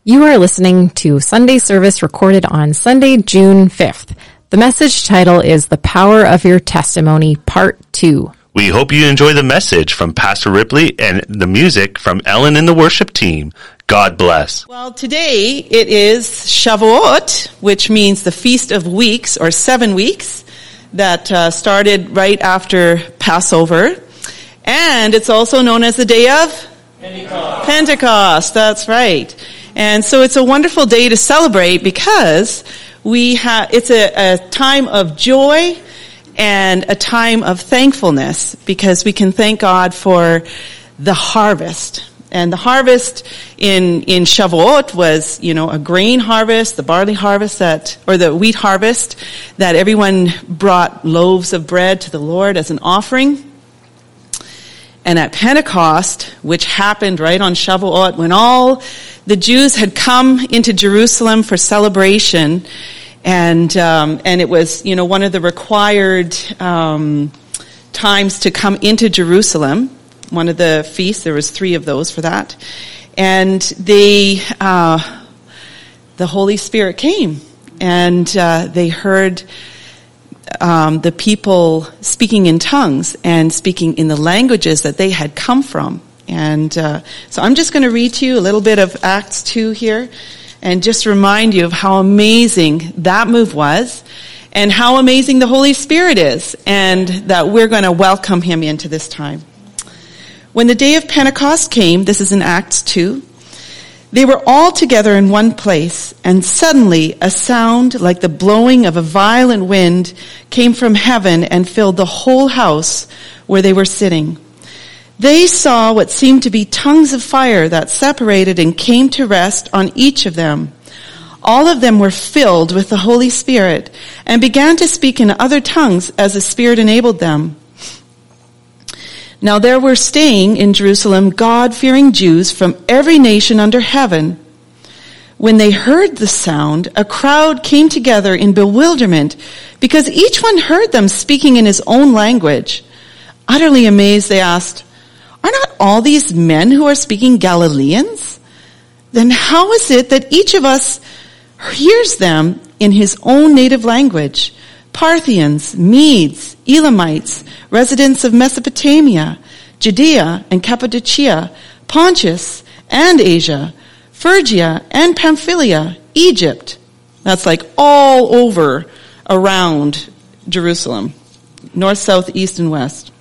You are listening to Sunday service recorded on Sunday, June 5th. The message title is The Power of Your Testimony, Part 2. We hope you enjoy the message from Pastor Ripley and the music from Ellen and the worship team. God bless. Well, today it is Shavuot, which means the Feast of Weeks, or 7 weeks, that started right after Passover. And it's also known as the day of Pentecost, that's right. And so it's a wonderful day to celebrate because it's a time of joy and a time of thankfulness, because we can thank God for the harvest. And the harvest in Shavuot was, a grain harvest, the barley harvest or the wheat harvest, that everyone brought loaves of bread to the Lord as an offering. And at Pentecost, which happened right on Shavuot, when all the Jews had come into Jerusalem for celebration, and it was, one of the required times to come into Jerusalem. One of the feasts, there was 3 of those for that, and the Holy Spirit came, and they heard the people speaking in tongues and speaking in the languages that they had come from. And so I'm just going to read to you a little bit of Acts 2 here and just remind you of how amazing that move was and how amazing the Holy Spirit is, and that we're going to welcome him into this time. When the day of Pentecost came, this is in Acts 2, they were all together in one place, and suddenly a sound like the blowing of a violent wind came from heaven and filled the whole house where they were sitting. They saw what seemed to be tongues of fire that separated and came to rest on each of them. All of them were filled with the Holy Spirit and began to speak in other tongues as the Spirit enabled them. Now there were staying in Jerusalem God-fearing Jews from every nation under heaven. When they heard the sound, a crowd came together in bewilderment because each one heard them speaking in his own language. Utterly amazed, they asked, "Are not all these men who are speaking Galileans? Then how is it that each of us hears them in his own native language? Parthians, Medes, Elamites, residents of Mesopotamia, Judea and Cappadocia, Pontus and Asia, Phrygia and Pamphylia, Egypt." That's like all over around Jerusalem, north, south, east, and west.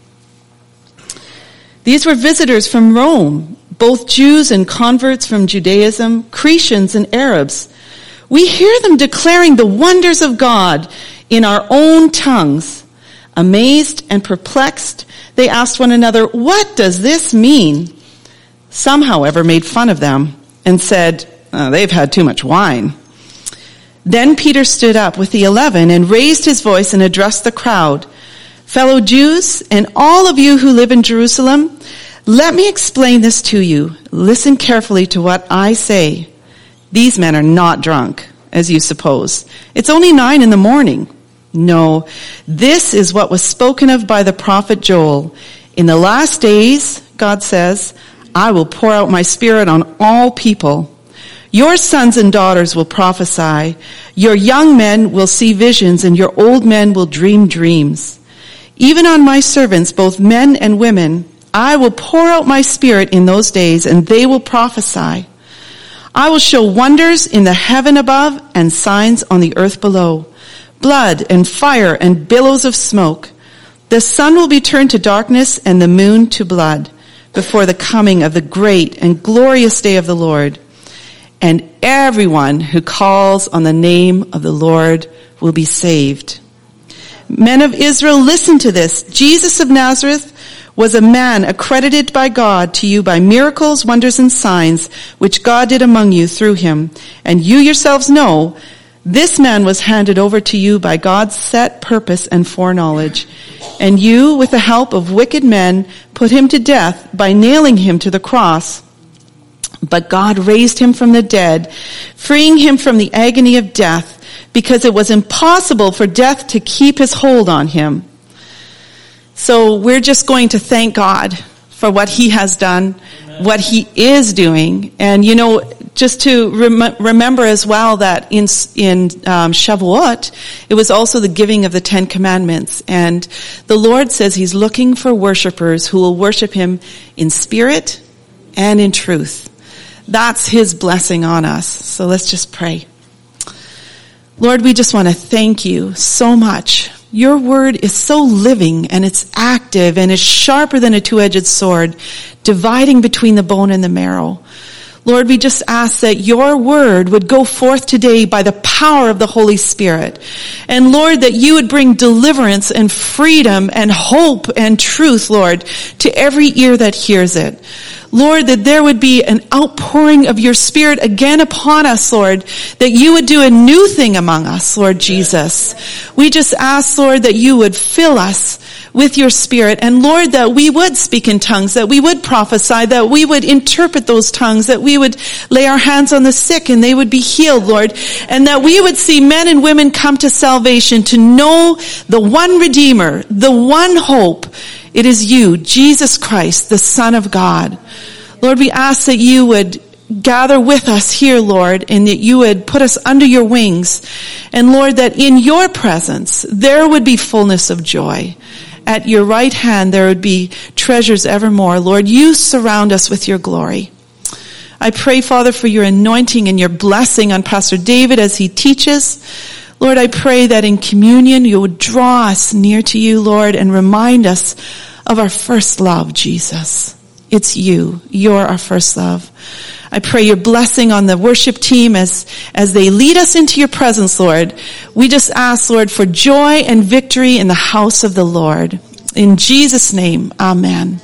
These were visitors from Rome, both Jews and converts from Judaism, Cretans and Arabs. We hear them declaring the wonders of God in our own tongues. Amazed and perplexed, they asked one another, "What does this mean?" Some, however, made fun of them and said, "They've had too much wine." Then Peter stood up with the 11 and raised his voice and addressed the crowd. "Fellow Jews, and all of you who live in Jerusalem, let me explain this to you. Listen carefully to what I say. These men are not drunk, as you suppose. It's only 9 a.m. No, this is what was spoken of by the prophet Joel. In the last days, God says, I will pour out my Spirit on all people. Your sons and daughters will prophesy. Your young men will see visions, and your old men will dream dreams. Even on my servants, both men and women, I will pour out my Spirit in those days, and they will prophesy. I will show wonders in the heaven above and signs on the earth below, blood and fire and billows of smoke. The sun will be turned to darkness and the moon to blood before the coming of the great and glorious day of the Lord. And everyone who calls on the name of the Lord will be saved. Men of Israel, listen to this. Jesus of Nazareth was a man accredited by God to you by miracles, wonders, and signs, which God did among you through him. And you yourselves know this man was handed over to you by God's set purpose and foreknowledge. And you, with the help of wicked men, put him to death by nailing him to the cross. But God raised him from the dead, freeing him from the agony of death, because it was impossible for death to keep his hold on him. So we're just going to thank God for what he has done, what he is doing. And just to remember as well that in Shavuot, it was also the giving of the 10 Commandments. And the Lord says he's looking for worshipers who will worship him in spirit and in truth. That's his blessing on us. So let's just pray. Lord, we just want to thank you so much. Your word is so living and it's active and it's sharper than a two-edged sword, dividing between the bone and the marrow. Lord, we just ask that your word would go forth today by the power of the Holy Spirit. And Lord, that you would bring deliverance and freedom and hope and truth, Lord, to every ear that hears it. Lord, that there would be an outpouring of your Spirit again upon us, Lord, that you would do a new thing among us, Lord Jesus. We just ask, Lord, that you would fill us with your Spirit, and Lord, that we would speak in tongues, that we would prophesy, that we would interpret those tongues, that we would lay our hands on the sick and they would be healed, Lord, and that we would see men and women come to salvation, to know the one Redeemer, the one hope. It is you, Jesus Christ, the Son of God. Lord, we ask that you would gather with us here, Lord, and that you would put us under your wings. And Lord, that in your presence, there would be fullness of joy. At your right hand, there would be treasures evermore. Lord, you surround us with your glory. I pray, Father, for your anointing and your blessing on Pastor David as he teaches. Lord, I pray that in communion you would draw us near to you, Lord, and remind us of our first love, Jesus. It's you. You're our first love. I pray your blessing on the worship team as they lead us into your presence, Lord. We just ask, Lord, for joy and victory in the house of the Lord. In Jesus' name, amen.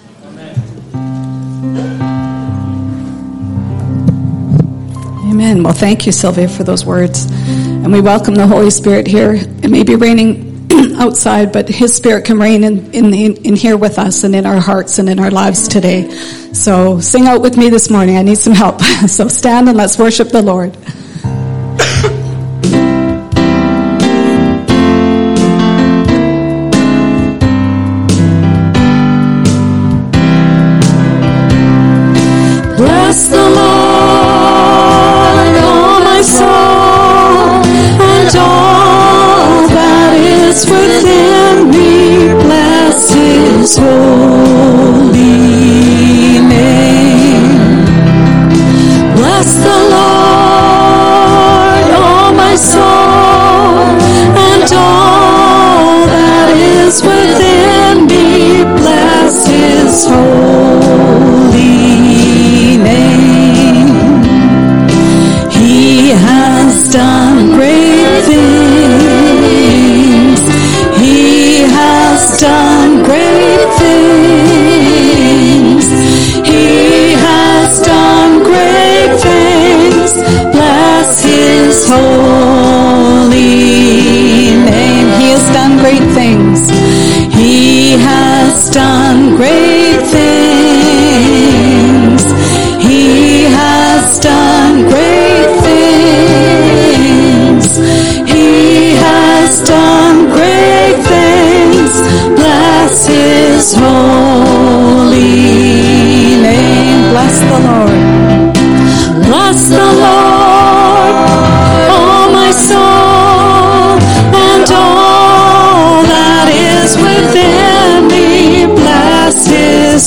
Amen. Well, thank you, Sylvia, for those words. And we welcome the Holy Spirit here. It may be raining outside, but his Spirit can reign in here with us and in our hearts and in our lives today. So sing out with me this morning. I need some help. So stand and let's worship the Lord. Bless the Lord, oh my soul, and all that is within me. Bless his holy name. Bless the Lord, oh my soul, and all that is within me. Bless his holy name. He has done great things. He has done great things. He has done great things. Bless his holy name. He has done great things. He has done great things. He has done great things. He has done great things. Bless his holy name. Bless the Lord. Bless the Lord, oh my soul, and all that is within me. Bless his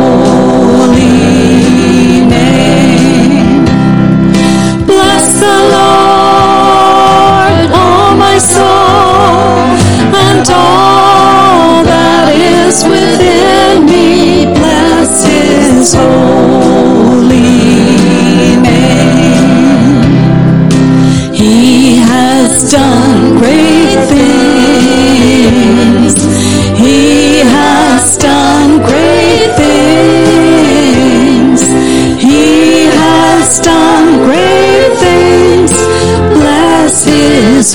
holy name. Bless the Lord, oh my soul, and all that is within me. Bless his holy name. He has done great things. He has done great things. He has done great things. Bless his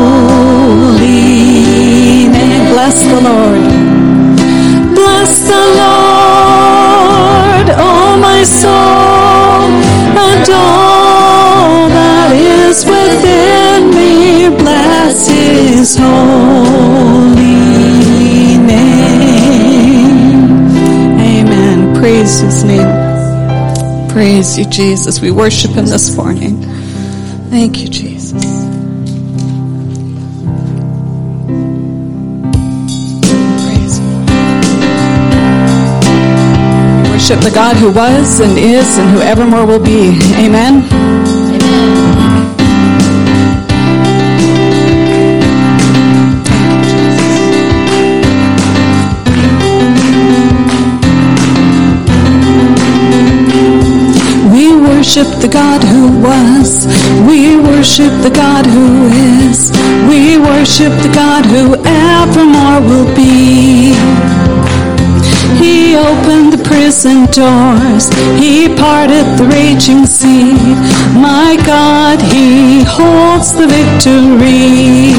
holy name. Bless the Lord. Bless the Lord, oh my soul, and all that is within me. Bless his holy name. Amen. Praise his name. Praise you, Jesus. We worship him this morning. Thank you, Jesus. Praise you. We worship the God who was and is and who evermore will be. Amen. We worship the God who was. We worship the God who is. We worship the God who evermore will be. He opened the prison doors. He parted the raging sea. My God, he holds the victory.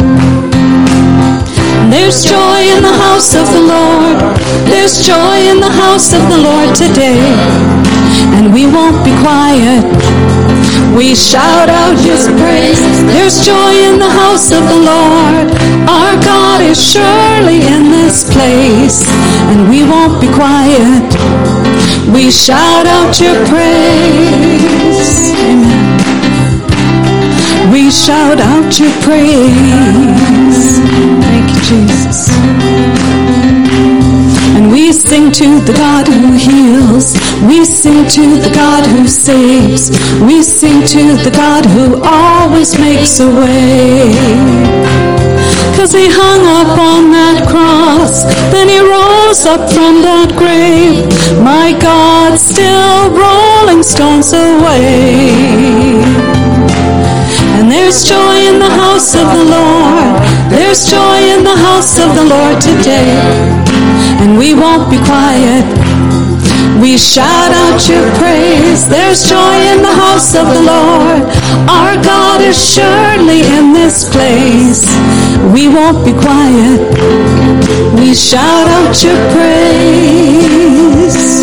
There's joy in the house of the Lord. There's joy in the house of the Lord today. And we won't be quiet. We shout out his praise. There's joy in the house of the Lord. Our God is surely in this place. And we won't be quiet. We shout out your praise. Amen. We shout out your praise. Thank you, Jesus. And we sing to the God who heals. We sing to the God who saves. We sing to the God who always makes a way. 'Cause he hung up on that cross, then he rose up from that grave. My God, still rolling stones away. And there's joy in the house of the Lord. There's joy in the house of the Lord today. And we won't be quiet. We shout out your praise. There's joy in the house of the Lord. Our God is surely in this place. We won't be quiet. We shout out your praise.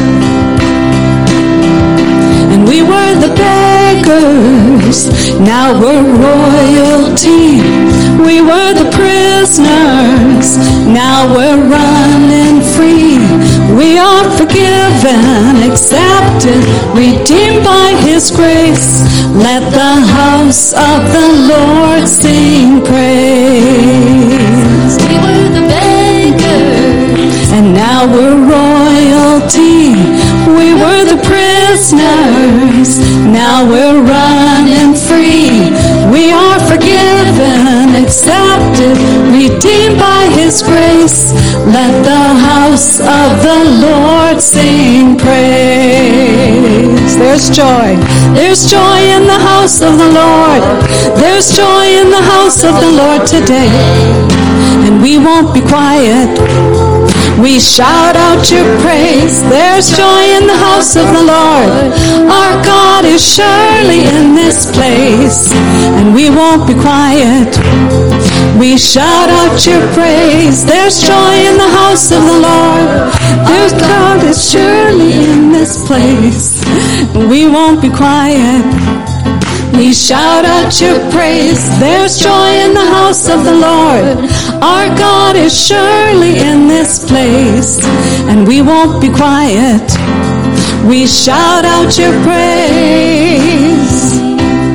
And we were the beggars, now we're royalty. We were the prisoners, now we're running free. We are forgiven, accepted, redeemed by his grace. Let the house of the Lord sing praise. We were the beggars, and now we're royalty. We were the prisoners, now we're running free. We are forgiven, accepted, redeemed by his grace. Let the house of the Lord sing praise. There's joy. There's joy in the house of the Lord. There's joy in the house of the Lord today. And we won't be quiet. We shout out your praise. There's joy in the house of the Lord. Our God is surely in this place. And we won't be quiet. We shout out your praise. There's joy in the house of the Lord. Our God is surely in this place. And we won't be quiet. We shout out your praise. There's joy in the house of the Lord. Our God is surely in this place. And we won't be quiet. We shout out your praise.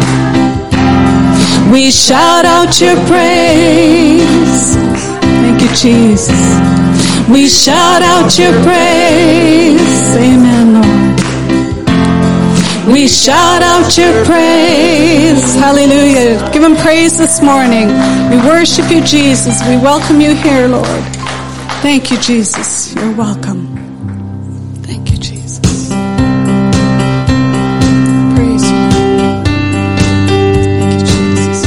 We shout out your praise. Thank you, Jesus. We shout out your praise. Amen, Lord. We shout out your praise. Hallelujah. Give him praise this morning. We worship you, Jesus. We welcome you here, Lord. Thank you, Jesus. You're welcome. Thank you, Jesus. Praise you. Thank you, Jesus.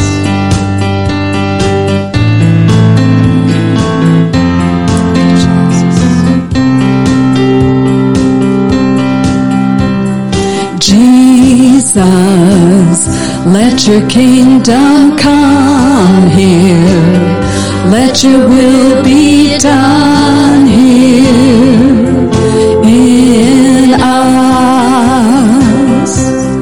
Jesus, let your kingdom come here. Let your will be done here in us.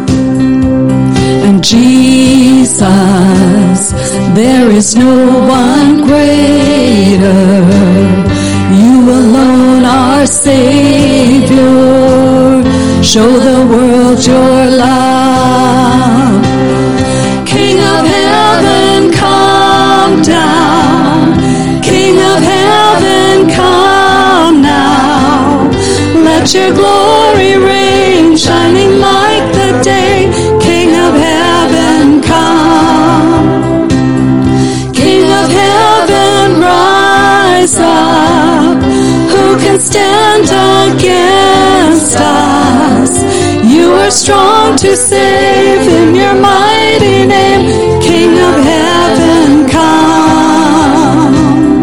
And Jesus, there is no one greater. You alone are Savior. show the world your love. King of heaven, come down. King of heaven, come now. Let your glory reign, shining like the day. King of heaven, come. King of heaven, rise up. Who can stand against us? You are strong to save in your mighty name. King of heaven, come.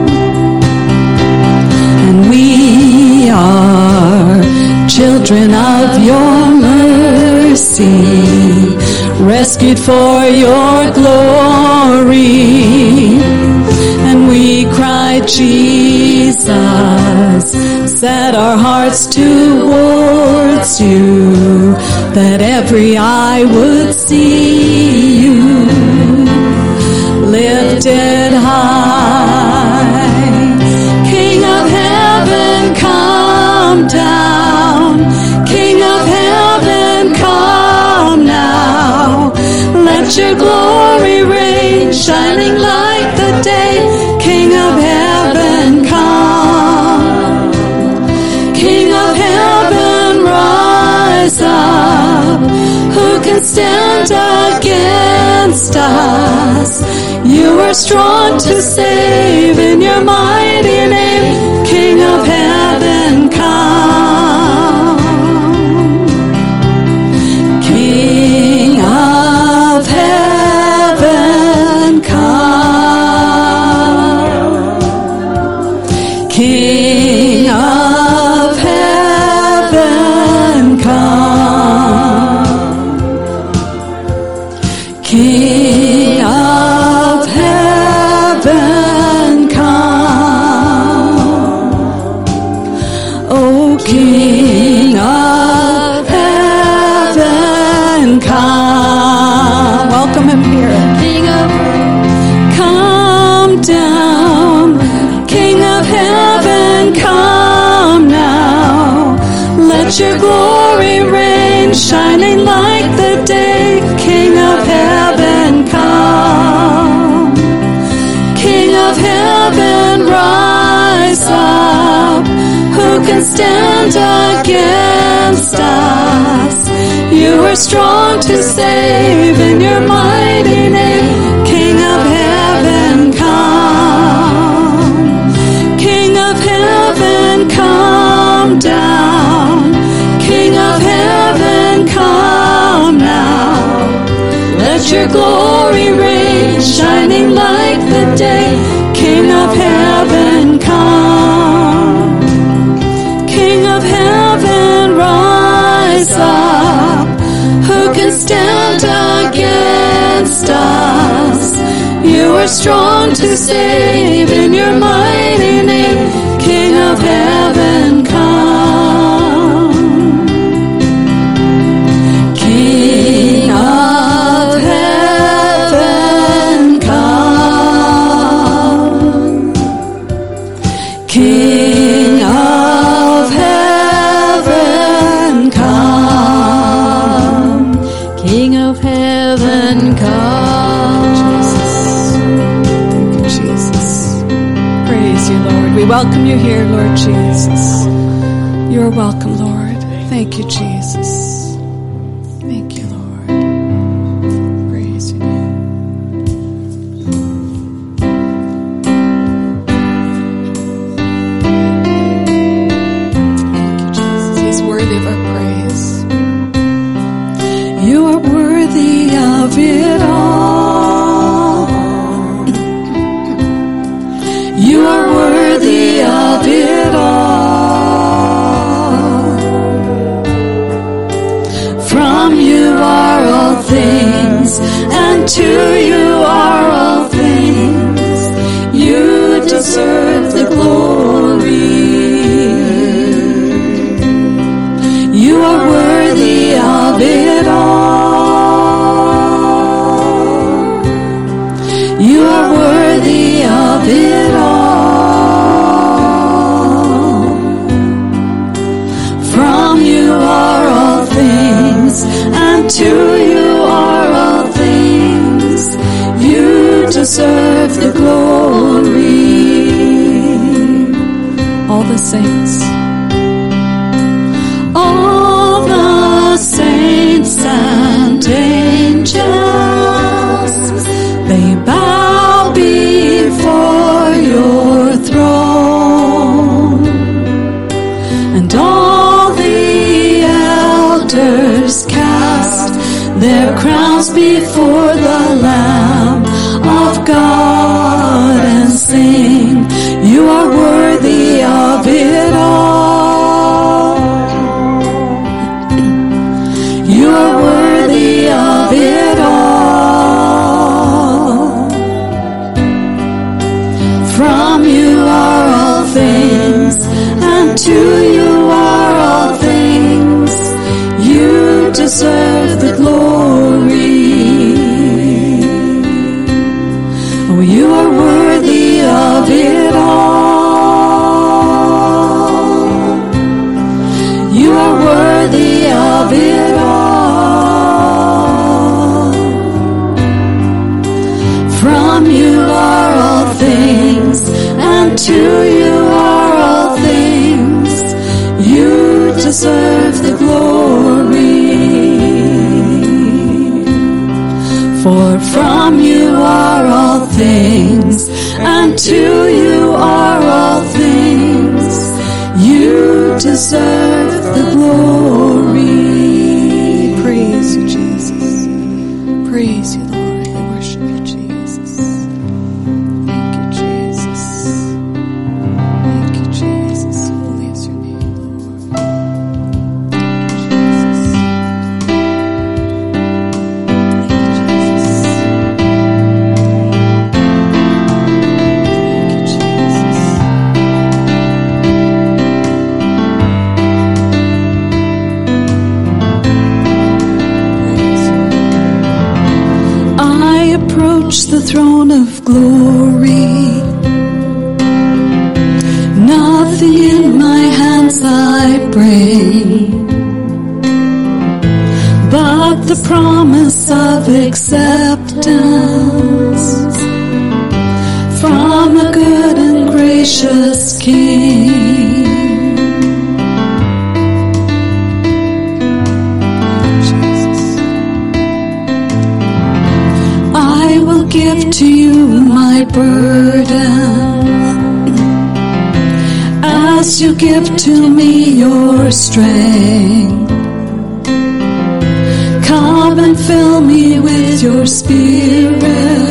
And we are children of your mercy, rescued for your glory. And we cry, Jesus, set our hearts towards you, that every eye would see you lifted high. King of heaven, come down. King of heaven, come now. Let your glory reign, shining like the day. King of heaven, come. King of heaven, rise up. Who can stand against us? You are strong to save in your mighty name. King of heaven, come. King of heaven, come. King of heaven, come. King of heaven, come. Oh, King of heaven, come. Welcome him here. King of come down. King of heaven, come now. Let your glory reign, shining like the day. King of heaven, come. King of heaven, rise up. Who can stand against us? You are strong to save in your mighty name. King of heaven, come. King of heaven, come down. King of heaven, come now. Let your glory reign, shining like the day. King of heaven, come. King of heaven, rise up. Who can stand against us? You are strong to save in your mighty name. King of heaven, come. King of heaven, come. King of heaven, come. King of heaven, come. Thank you, Jesus. Praise you, Lord. We welcome you here, Lord Jesus. You're welcome, Lord. Thank you, Jesus. Thank you, Lord. Praise you. Thank you, Jesus. He's worthy of our praise. You are worthy of it all. You are worthy of it all. From you are all things, and to you are all things. You deserve the glory. You are worthy of it all. saints. All the saints and angels, they bow before your throne, and all the elders cast their crowns before the Lamb of God and sing, you are worthy of it all. You are worthy of it all. From you are all things, and to you are all things. You deserve the glory. Oh, you are worthy of it all. You are worthy of it all. From you are all things, and to you are all things. You deserve the glory. For from you are all things, and to you are all things. You deserve the glory. Praise you, Jesus. Praise you, Lord. I worship you, Jesus. Thank you, Jesus. Thank you, Jesus. Holy is your name, Lord. The throne of glory, nothing in my hands I bring, but the promise of acceptance from a good and gracious King. Give to you my burden, as you give to me your strength. Come and fill me with your spirit,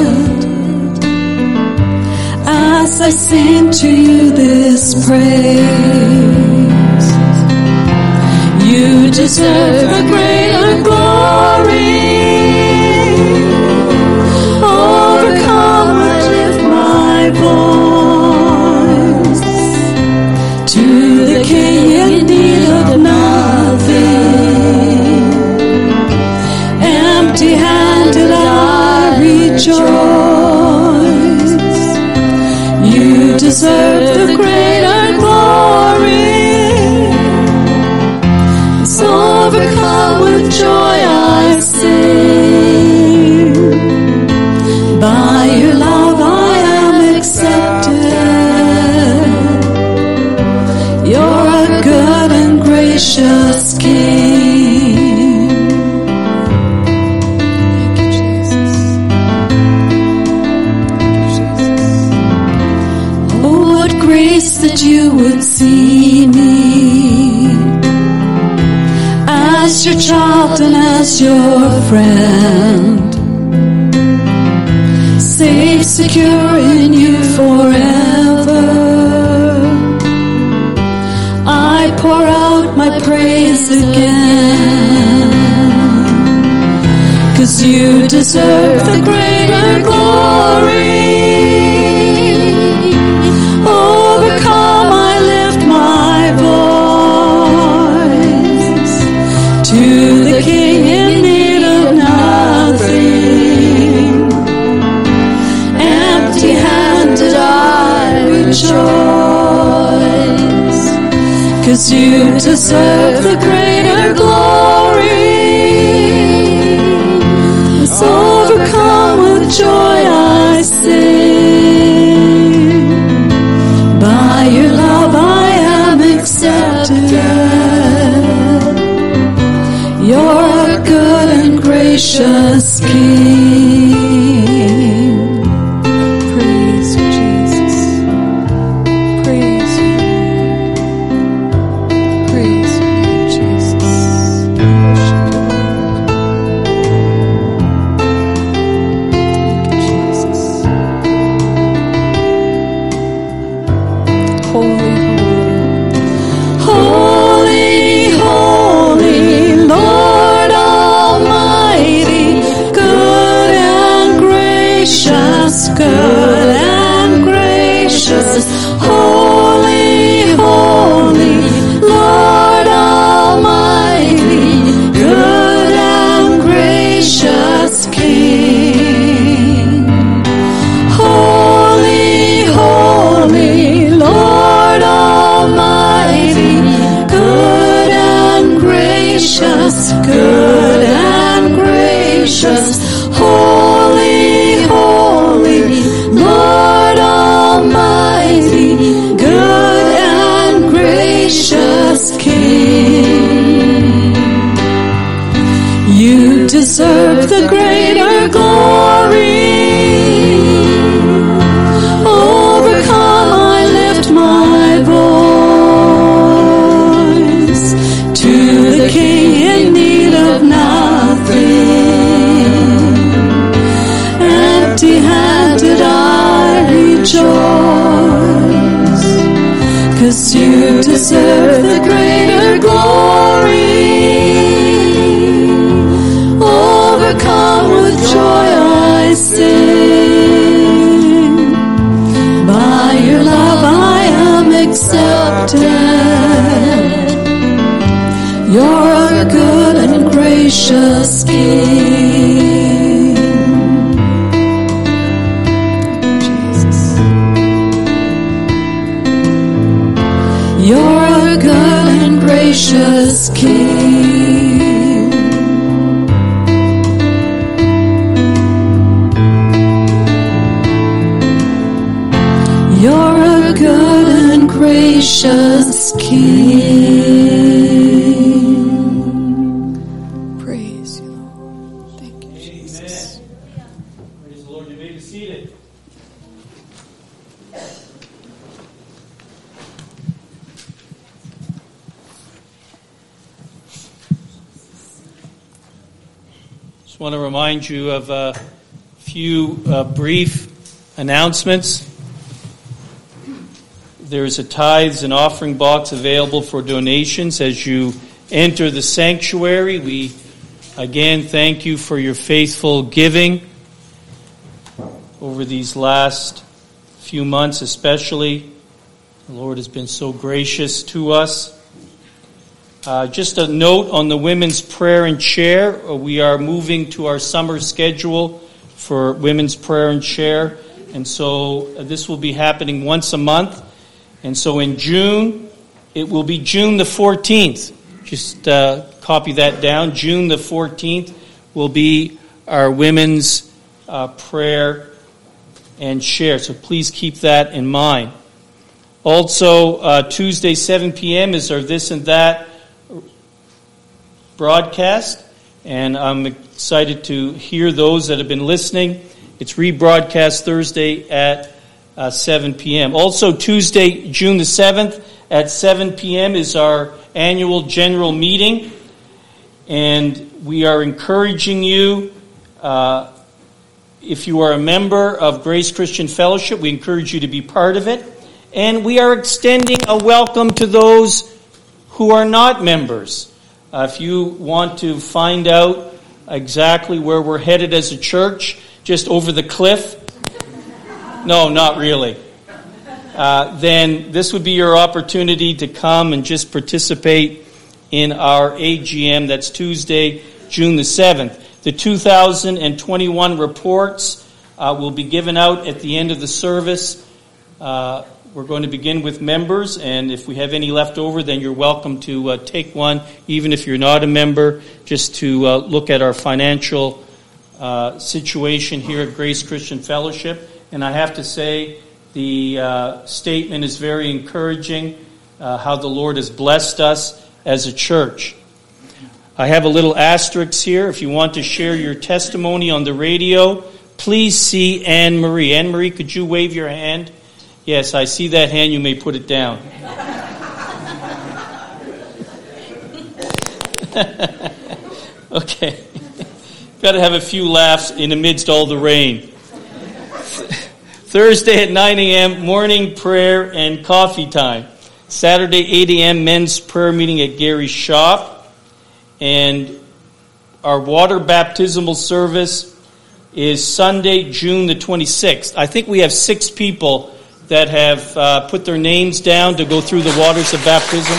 as I sing to you this praise. You deserve a greater glory. Overcome, I lift my voice to the King in need of nothing. Empty-handed I rejoice. You deserve the greater glory. It's overcome with joy I sing. By your love I am accepted. You're a good and gracious King. Thank you, Jesus. Thank you, Jesus. Oh, what grace that you would see me as your child and as your friend. Safe, secure in you forever. I pour out my praise again, 'cause you deserve the greater glory. Overcome, I lift my voice to the King in need of nothing. Empty-handed I rejoice, 'cause you deserve the greater glory. It's overcome with joy I sing. By your love I am gracious King. Praise you, Jesus. Praise you. Praise you, Jesus. Thank you, Jesus. Holy, holy, holy, Lord Almighty, good and gracious, good and gracious, holy, holy, Lord Almighty, good and gracious King. Holy, holy, Lord Almighty, good and gracious, good and gracious, holy, holy, Lord Almighty, good and gracious King. You deserve the greater glory. Overcome, I lift my voice to the King in need of nothing. Empty-handed I rejoice, 'cause you deserve the greater glory. Overcome with joy I sing. By your love I am accepted. You're a good and gracious King. Jesus. You're a good and gracious King. You're a good and gracious King. Praise you, Lord. Thank you, Jesus. Praise the Lord. You may be seated. Just want to remind you of a few brief announcements. There's a tithes and offering box available for donations as you enter the sanctuary. We again thank you for your faithful giving over these last few months especially. The Lord has been so gracious to us. Just a note on the women's prayer and share. We are moving to our summer schedule for women's prayer and share. And so this will be happening once a month. And so in June, it will be June the 14th. Just copy that down. June the 14th will be our women's prayer and share. So please keep that in mind. Also, Tuesday 7 p.m. is our This and That broadcast. And I'm excited to hear those that have been listening. It's rebroadcast Thursday at 7 p.m. Also, Tuesday, June the 7th at 7 p.m. is our annual general meeting. And we are encouraging you, if you are a member of Grace Christian Fellowship, we encourage you to be part of it. And we are extending a welcome to those who are not members. If you want to find out exactly where we're headed as a church, just over the cliff, no, not really. Then this would be your opportunity to come and just participate in our AGM. That's Tuesday, June the 7th. The 2021 reports will be given out at the end of the service. We're going to begin with members, and if we have any left over, then you're welcome to take one, even if you're not a member, just to look at our financial situation here at Grace Christian Fellowship. And I have to say, the statement is very encouraging, how the Lord has blessed us as a church. I have a little asterisk here. If you want to share your testimony on the radio, please see Anne Marie. Anne Marie, could you wave your hand? Yes, I see that hand. You may put it down. Okay. Got to have a few laughs in amidst all the rain. Thursday at 9 a.m., morning prayer and coffee time. Saturday, 8 a.m., men's prayer meeting at Gary's shop. And our water baptismal service is Sunday, June the 26th. I think we have 6 people that have put their names down to go through the waters of baptism.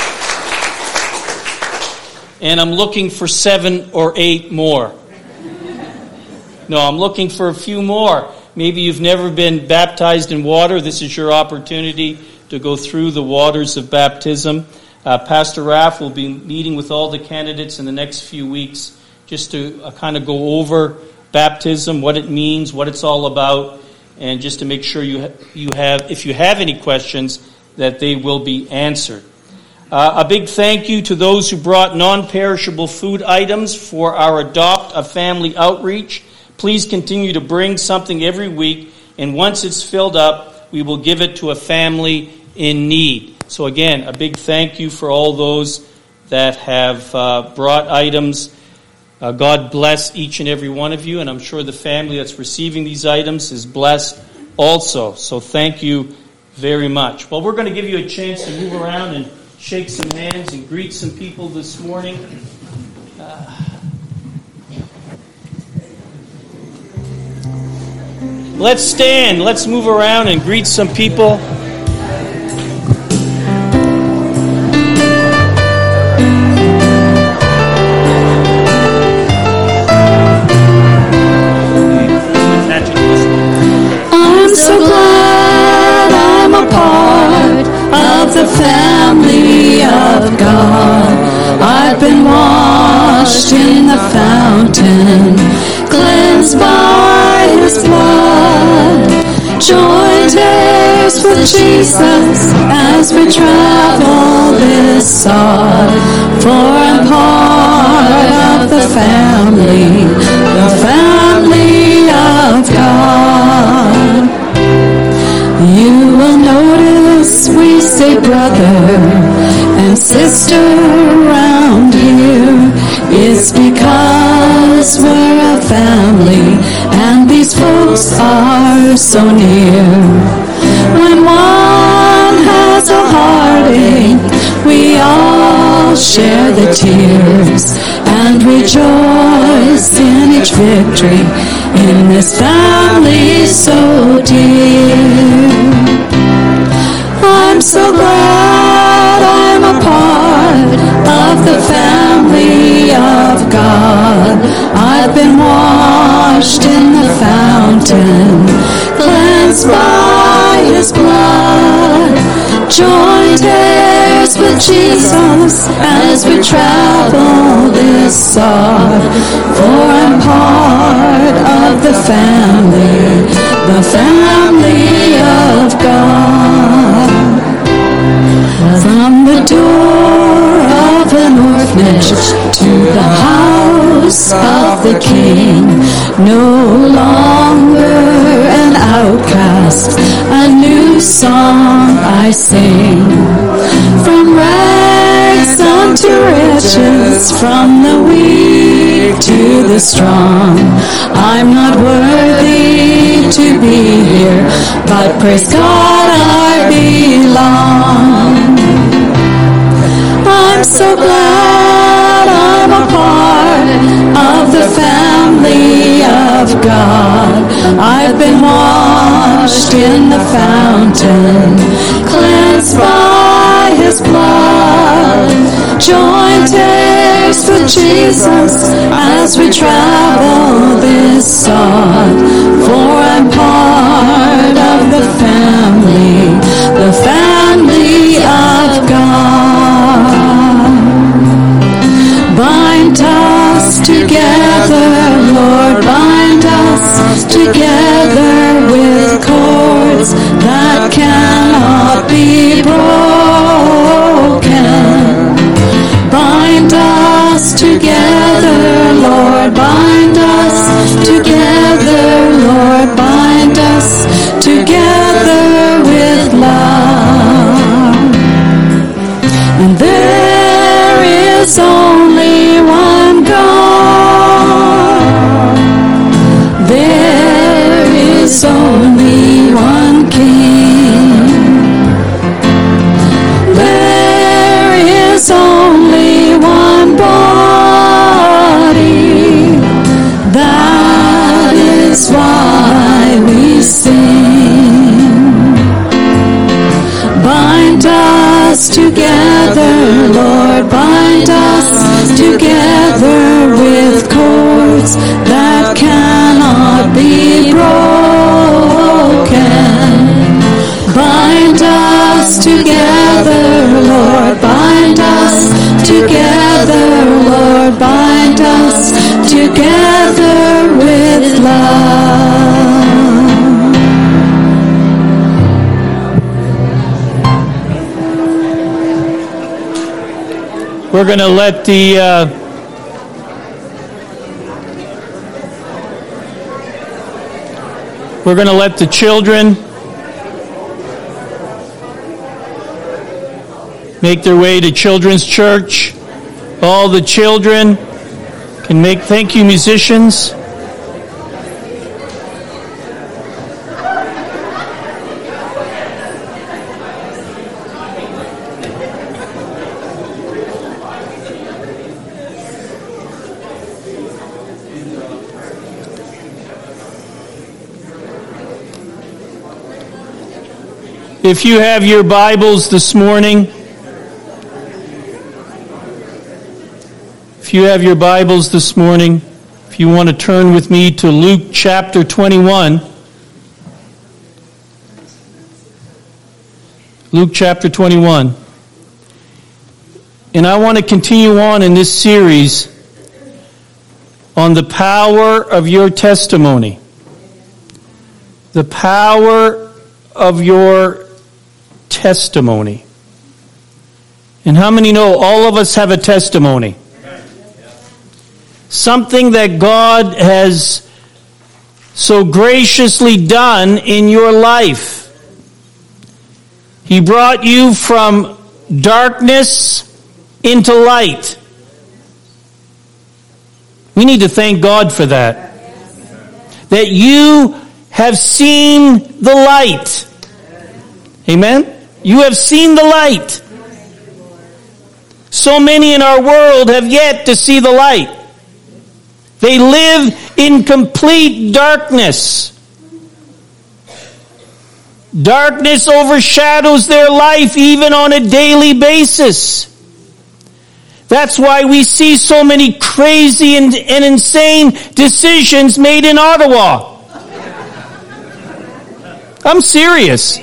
And I'm looking for 7 or 8 more. No, I'm looking for a few more. Maybe you've never been baptized in water. This is your opportunity to go through the waters of baptism. Pastor Raff will be meeting with all the candidates in the next few weeks just to kind of go over baptism, what it means, what it's all about, and just to make sure you have, if you have any questions, that they will be answered. A big thank you to those who brought non-perishable food items for our Adopt a Family outreach. Please continue to bring something every week, and once it's filled up, we will give it to a family in need. So again, a big thank you for all those that have brought items. God bless each and every one of you, and I'm sure the family that's receiving these items is blessed also. So thank you very much. Well, we're going to give you a chance to move around and shake some hands and greet some people this morning. Let's stand. Let's move around and greet some people. I'm so glad I'm a part of the family of God. I've been washed in the fountain, cleansed by His blood, joined heirs with Jesus as we travel this sod. For I'm part of the family of God. You will notice we say brother and sister around here. It's because we're a family and these folks are so near. When one has a heartache, we all share the tears and rejoice in each victory in this family so dear. I'm so glad I'm a part of the family of God. I've been washed in the fountain, cleansed by His blood, joined heirs with Jesus as we travel this sod. For I'm part of the family of God. From the door of an orphanage to the house of the King, no longer an outcast, a new song I sing. From rags unto riches, from the weak to the strong, I'm not worthy to be here, but praise God I belong. I'm so glad I'm a part of the family of God. I've been washed in the fountain, cleansed by His blood, joined heirs with Jesus as we travel this sod. For I'm part of the family of God. Bind us together, Lord, bind us together with cords that cannot be broken. Bind us together is only one King. There is only one body. That is why we sing. Bind us together, Lord, bind us together with cords that cannot be broken. Bind us together, Lord, bind us together, Lord, bind us together with love. We're going to let the children make their way to Children's Church. All the children can make, thank you, musicians. If you have your Bibles this morning, if you want to turn with me to Luke chapter 21. Luke chapter 21. And I want to continue on in this series on the power of your testimony. The power of your testimony. And how many know all of us have a testimony? Something that God has so graciously done in your life. He brought you from darkness into light. We need to thank God for that. That you have seen the light. Amen? You have seen the light. So many in our world have yet to see the light. They live in complete darkness. Darkness overshadows their life even on a daily basis. That's why we see so many crazy and insane decisions made in Ottawa. I'm serious.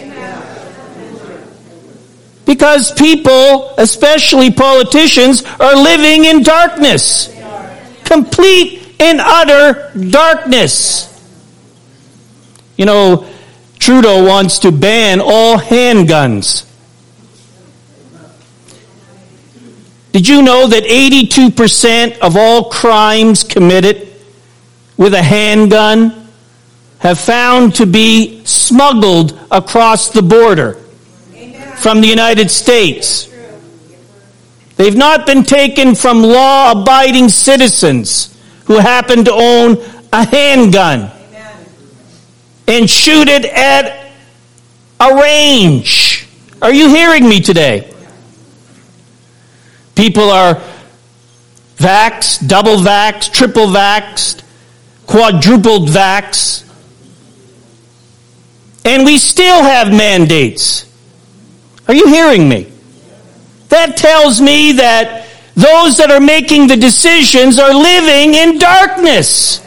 Because people, especially politicians, are living in darkness. Complete and utter darkness. You know, Trudeau wants to ban all handguns. Did you know that 82% of all crimes committed with a handgun have found to be smuggled across the border from the United States? They've not been taken from law-abiding citizens who happen to own a handgun and shoot it at a range. Are you hearing me today? People are vaxxed, double vaxxed, triple vaxxed, quadrupled vaxxed. And we still have mandates. Are you hearing me? That tells me that those that are making the decisions are living in darkness.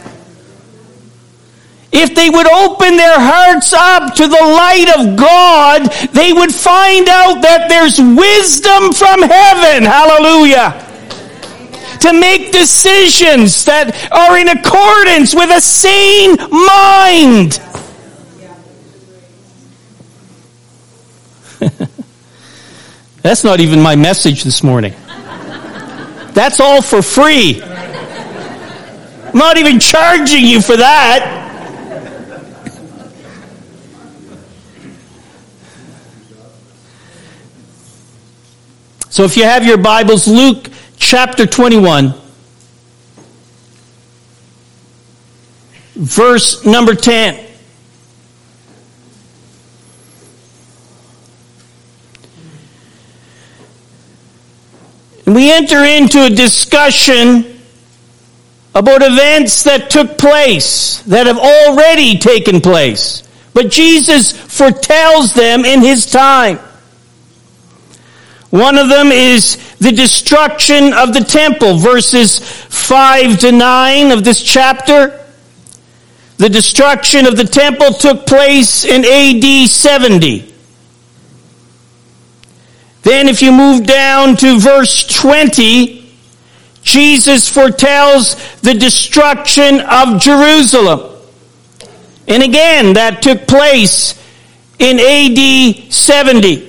If they would open their hearts up to the light of God, they would find out that there's wisdom from heaven. Hallelujah. To make decisions that are in accordance with a sane mind. That's not even my message this morning. That's all for free. I'm not even charging you for that. So if you have your Bibles, Luke chapter 21, verse number 10. We enter into a discussion about events that took place, that have already taken place. But Jesus foretells them in his time. One of them is the destruction of the temple, verses 5 to 9 of this chapter. The destruction of the temple took place in AD 70. Then if you move down to verse 20, Jesus foretells the destruction of Jerusalem. And again, that took place in AD 70.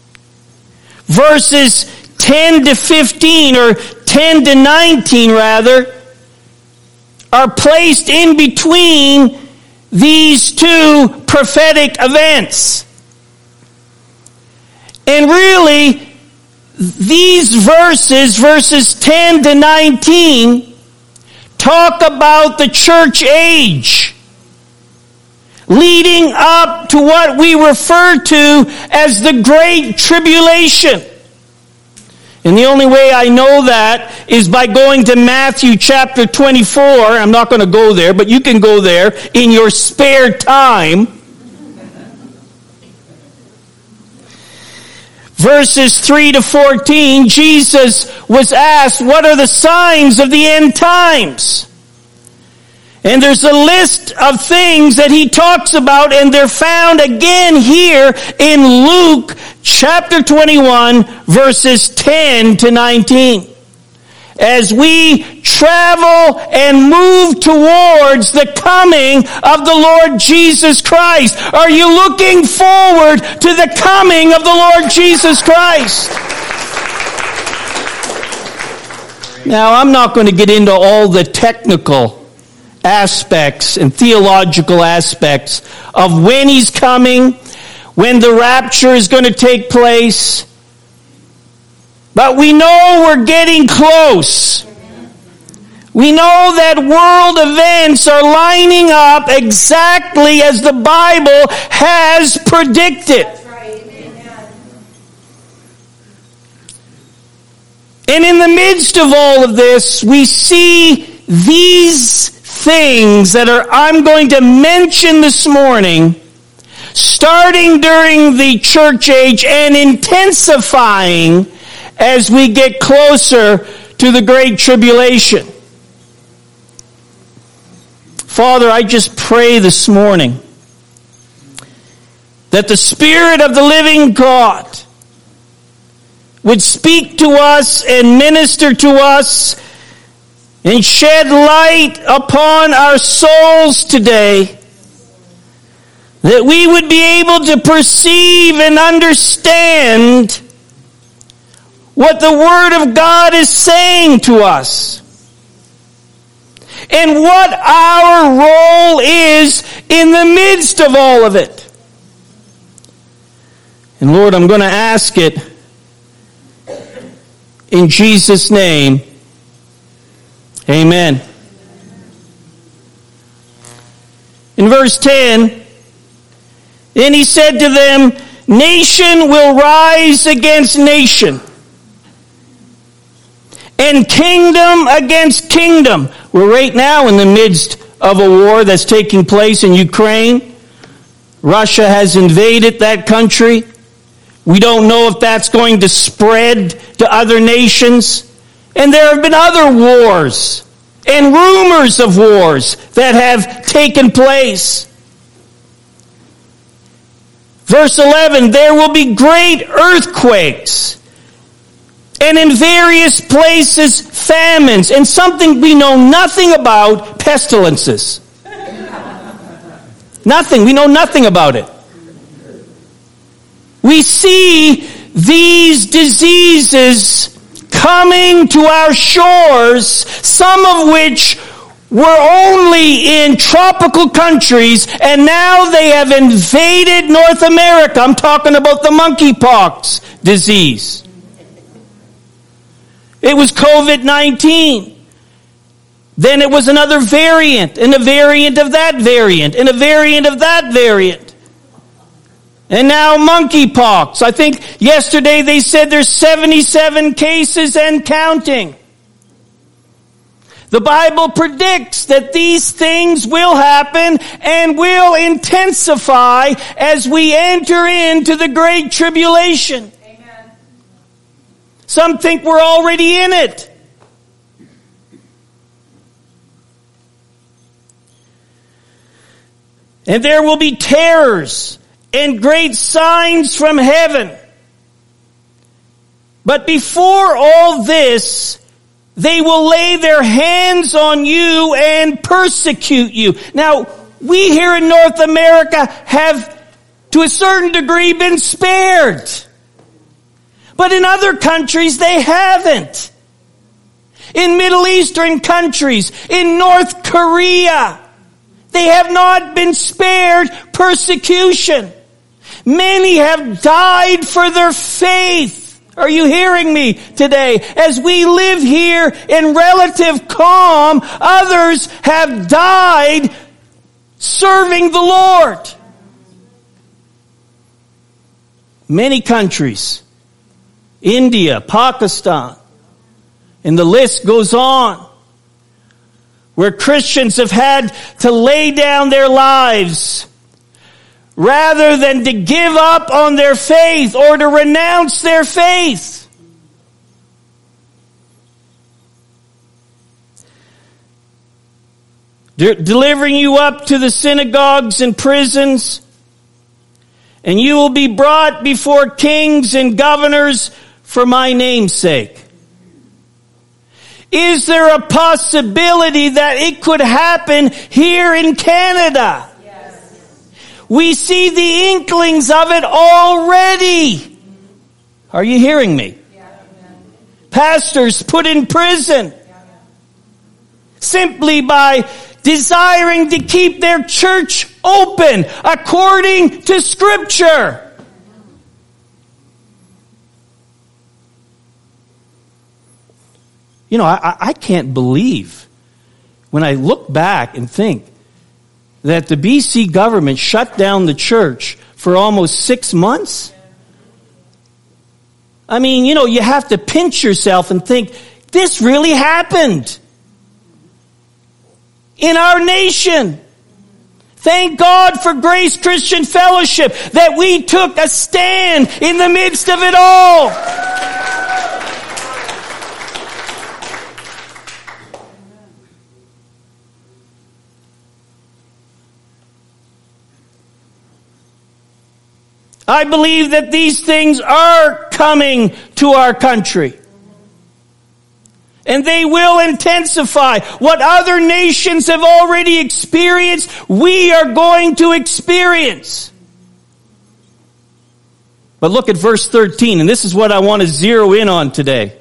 Verses 10 to 15, or 10 to 19 rather, are placed in between these two prophetic events. And really, these verses 10 to 19, talk about the church age, leading up to what we refer to as the Great Tribulation. And the only way I know that is by going to Matthew chapter 24. I'm not going to go there, but you can go there in your spare time. Verses 3 to 14, Jesus was asked, what are the signs of the end times? And there's a list of things that he talks about, and they're found again here in Luke chapter 21, verses 10 to 19. As we travel and move towards the coming of the Lord Jesus Christ. Are you looking forward to the coming of the Lord Jesus Christ? Now, I'm not going to get into all the technical aspects and theological aspects of when he's coming, when the rapture is going to take place. But we know we're getting close. We know that world events are lining up exactly as the Bible has predicted. And in the midst of all of this, we see these things that I'm going to mention this morning, starting during the church age and intensifying as we get closer to the Great Tribulation. Father, I just pray this morning that the Spirit of the living God would speak to us and minister to us and shed light upon our souls today, that we would be able to perceive and understand what the Word of God is saying to us, and what our role is in the midst of all of it. And Lord, I'm going to ask it in Jesus' name. Amen. In verse 10, then he said to them, nation will rise against nation, and kingdom against kingdom. We're right now in the midst of a war that's taking place in Ukraine. Russia has invaded that country. We don't know if that's going to spread to other nations. And there have been other wars and rumors of wars that have taken place. Verse 11, there will be great earthquakes, and in various places famines, and something we know nothing about, pestilences. Nothing. We know nothing about it. We see these diseases coming to our shores, some of which were only in tropical countries, and now they have invaded North America. I'm talking about the monkeypox disease. It was COVID-19. Then it was another variant, and a variant of that variant, and a variant of that variant. And now monkeypox. I think yesterday they said there's 77 cases and counting. The Bible predicts that these things will happen and will intensify as we enter into the Great Tribulation. Amen. Some think we're already in it. And there will be terrors and great signs from heaven. But before all this, they will lay their hands on you and persecute you. Now, we here in North America have, to a certain degree, been spared. But in other countries, they haven't. In Middle Eastern countries, in North Korea, they have not been spared persecution. Many have died for their faith. Are you hearing me today? As we live here in relative calm, others have died serving the Lord. Many countries, India, Pakistan, and the list goes on, where Christians have had to lay down their lives rather than to give up on their faith or to renounce their faith. Delivering you up to the synagogues and prisons, and you will be brought before kings and governors for my name's sake. Is there a possibility that it could happen here in Canada? Yes. We see the inklings of it already. Are you hearing me? Yeah. Pastors put in prison simply by desiring to keep their church open according to Scripture. You know, I can't believe when I look back and think that the BC government shut down the church for almost 6 months. I mean, you know, you have to pinch yourself and think, this really happened in our nation. Thank God for Grace Christian Fellowship that we took a stand in the midst of it all. I believe that these things are coming to our country. And they will intensify. What other nations have already experienced, we are going to experience. But look at verse 13, and this is what I want to zero in on today.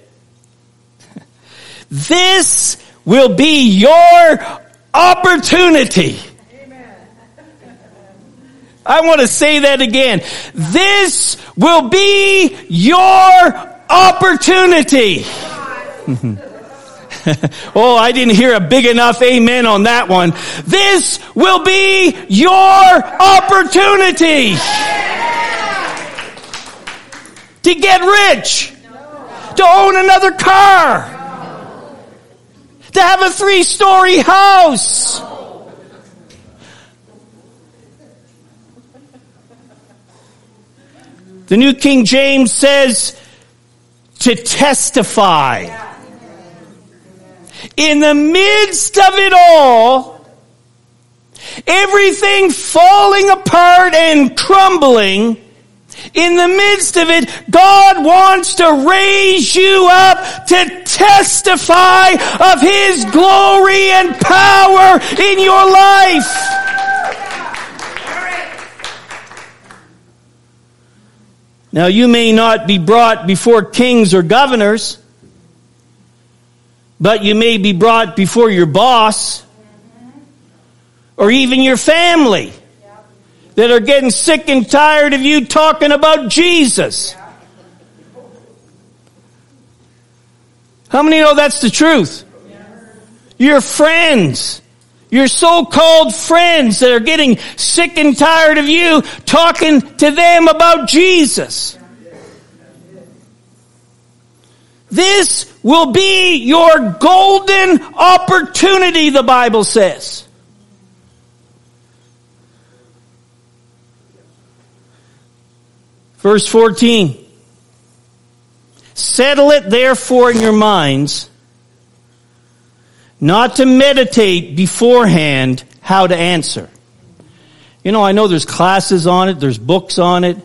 This will be your opportunity. I want to say that again. This will be your opportunity. Oh, I didn't hear a big enough amen on that one. This will be your opportunity to get rich, to own another car, to have a 3-story house. The New King James says to testify. In the midst of it all, everything falling apart and crumbling, in the midst of it, God wants to raise you up to testify of His glory and power in your life. Now, you may not be brought before kings or governors, but you may be brought before your boss or even your family that are getting sick and tired of you talking about Jesus. How many know that's the truth? Your friends, Your so-called friends that are getting sick and tired of you talking to them about Jesus. This will be your golden opportunity, the Bible says. Verse 14. Settle it therefore in your minds, not to meditate beforehand how to answer. You know, I know there's classes on it, there's books on it.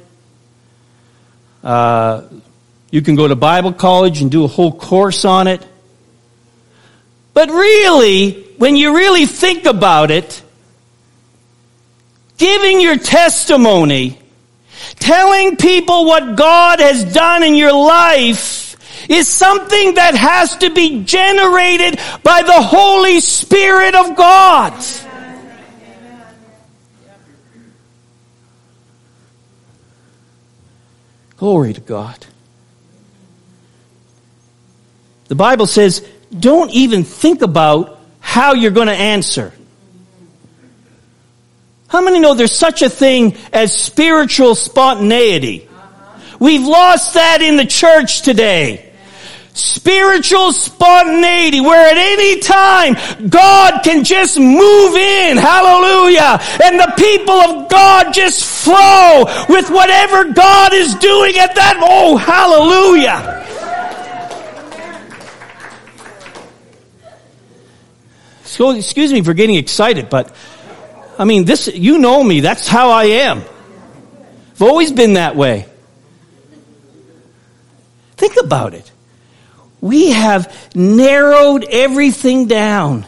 You can go to Bible college and do a whole course on it. But really, when you really think about it, giving your testimony, telling people what God has done in your life is something that has to be generated by the Holy Spirit of God. Glory to God. The Bible says, don't even think about how you're going to answer. How many know there's such a thing as spiritual spontaneity? We've lost that in the church today. Spiritual spontaneity, where at any time God can just move in, hallelujah, and the people of God just flow with whatever God is doing at that, oh, hallelujah. So, excuse me for getting excited, but I mean, this, you know me, that's how I am. I've always been that way. Think about it. We have narrowed everything down.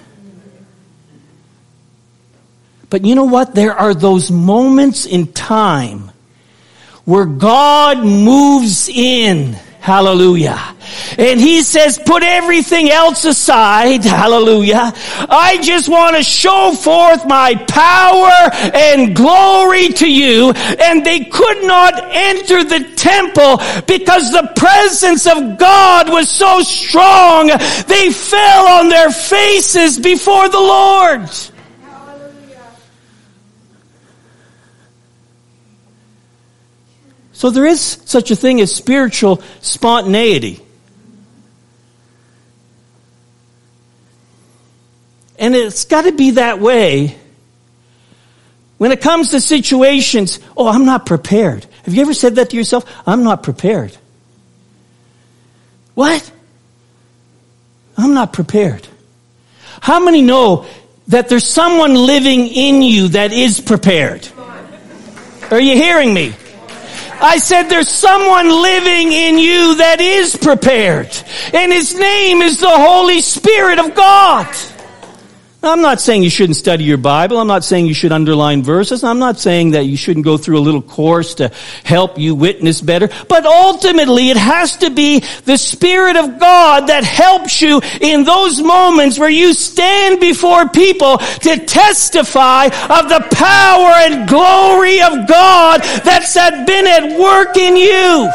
But you know what? There are those moments in time where God moves in. Hallelujah. And he says, put everything else aside. Hallelujah. I just want to show forth my power and glory to you. And they could not enter the temple because the presence of God was so strong. They fell on their faces before the Lord. So there is such a thing as spiritual spontaneity. And it's got to be that way when it comes to situations. Oh, I'm not prepared. Have you ever said that to yourself? I'm not prepared. What? I'm not prepared. How many know that there's someone living in you that is prepared? Are you hearing me? I said there's someone living in you that is prepared. And his name is the Holy Spirit of God. I'm not saying you shouldn't study your Bible. I'm not saying you should underline verses. I'm not saying that you shouldn't go through a little course to help you witness better. But ultimately, it has to be the Spirit of God that helps you in those moments where you stand before people to testify of the power and glory of God that's been at work in you.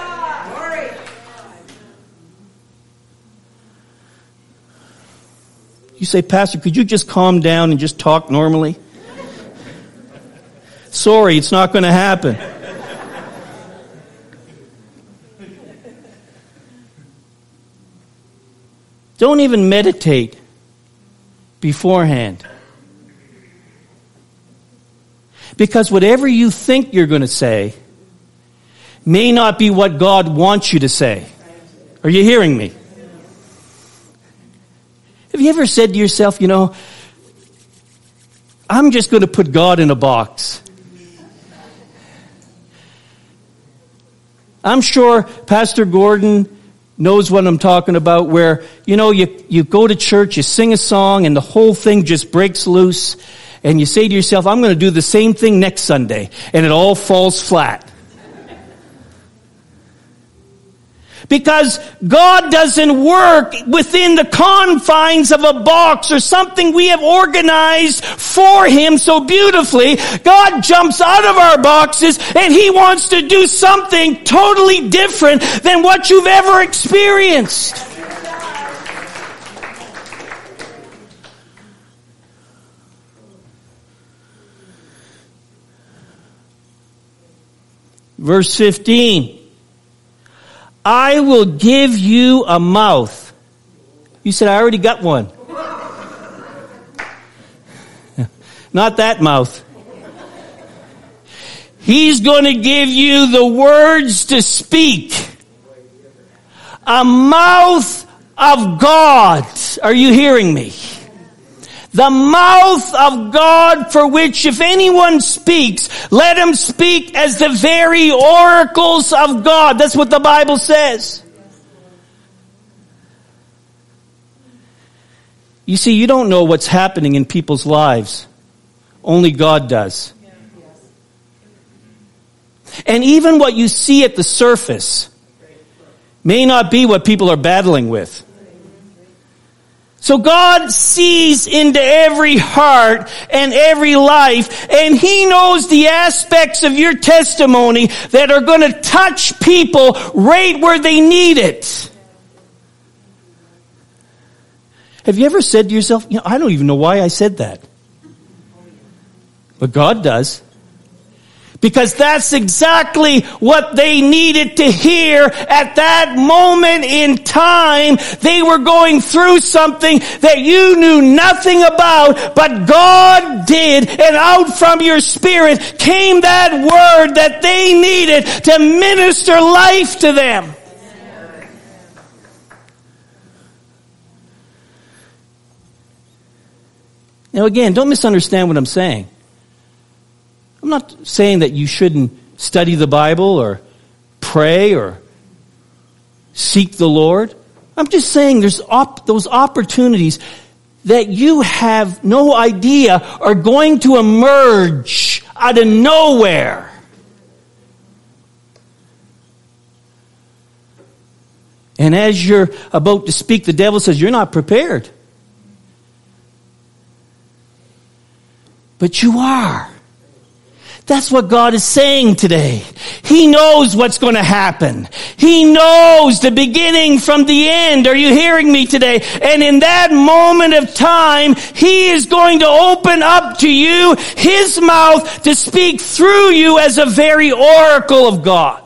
You say, Pastor, could you just calm down and just talk normally? Sorry, it's not going to happen. Don't even meditate beforehand. Because whatever you think you're going to say may not be what God wants you to say. Are you hearing me? Have you ever said to yourself, you know, I'm just going to put God in a box? I'm sure Pastor Gordon knows what I'm talking about, where, you know, you go to church, you sing a song, and the whole thing just breaks loose, and you say to yourself, I'm going to do the same thing next Sunday, and it all falls flat. Because God doesn't work within the confines of a box or something we have organized for Him so beautifully. God jumps out of our boxes and He wants to do something totally different than what you've ever experienced. Verse 15. I will give you a mouth. You said, I already got one. Not that mouth. He's going to give you the words to speak. A mouth of God. Are you hearing me? The mouth of God, for which if anyone speaks, let him speak as the very oracles of God. That's what the Bible says. You see, you don't know what's happening in people's lives. Only God does. And even what you see at the surface may not be what people are battling with. So God sees into every heart and every life, and He knows the aspects of your testimony that are going to touch people right where they need it. Have you ever said to yourself, I don't even know why I said that. But God does. Because that's exactly what they needed to hear at that moment in time. They were going through something that you knew nothing about, but God did, and out from your spirit came that word that they needed to minister life to them. Now again, don't misunderstand what I'm saying. I'm not saying that you shouldn't study the Bible or pray or seek the Lord. I'm just saying there's those opportunities that you have no idea are going to emerge out of nowhere. And as you're about to speak, the devil says, you're not prepared. But you are. That's what God is saying today. He knows what's going to happen. He knows the beginning from the end. Are you hearing me today? And in that moment of time, He is going to open up to you His mouth to speak through you as a very oracle of God.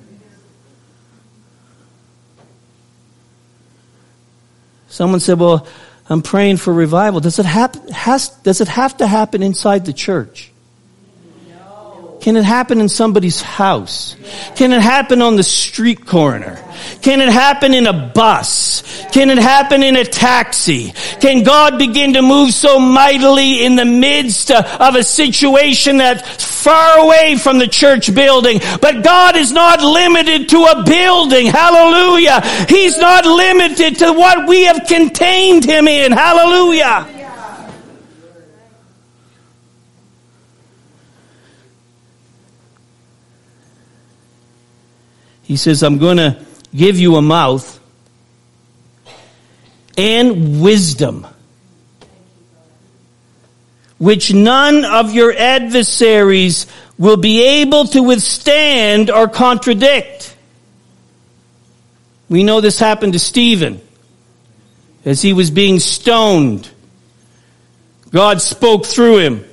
Someone said, well, I'm praying for revival. Does it have to happen inside the church? Can it happen in somebody's house? Can it happen on the street corner? Can it happen in a bus? Can it happen in a taxi? Can God begin to move so mightily in the midst of a situation that's far away from the church building? But God is not limited to a building. Hallelujah. He's not limited to what we have contained Him in. Hallelujah. He says, I'm going to give you a mouth and wisdom, which none of your adversaries will be able to withstand or contradict. We know this happened to Stephen as he was being stoned. God spoke through him.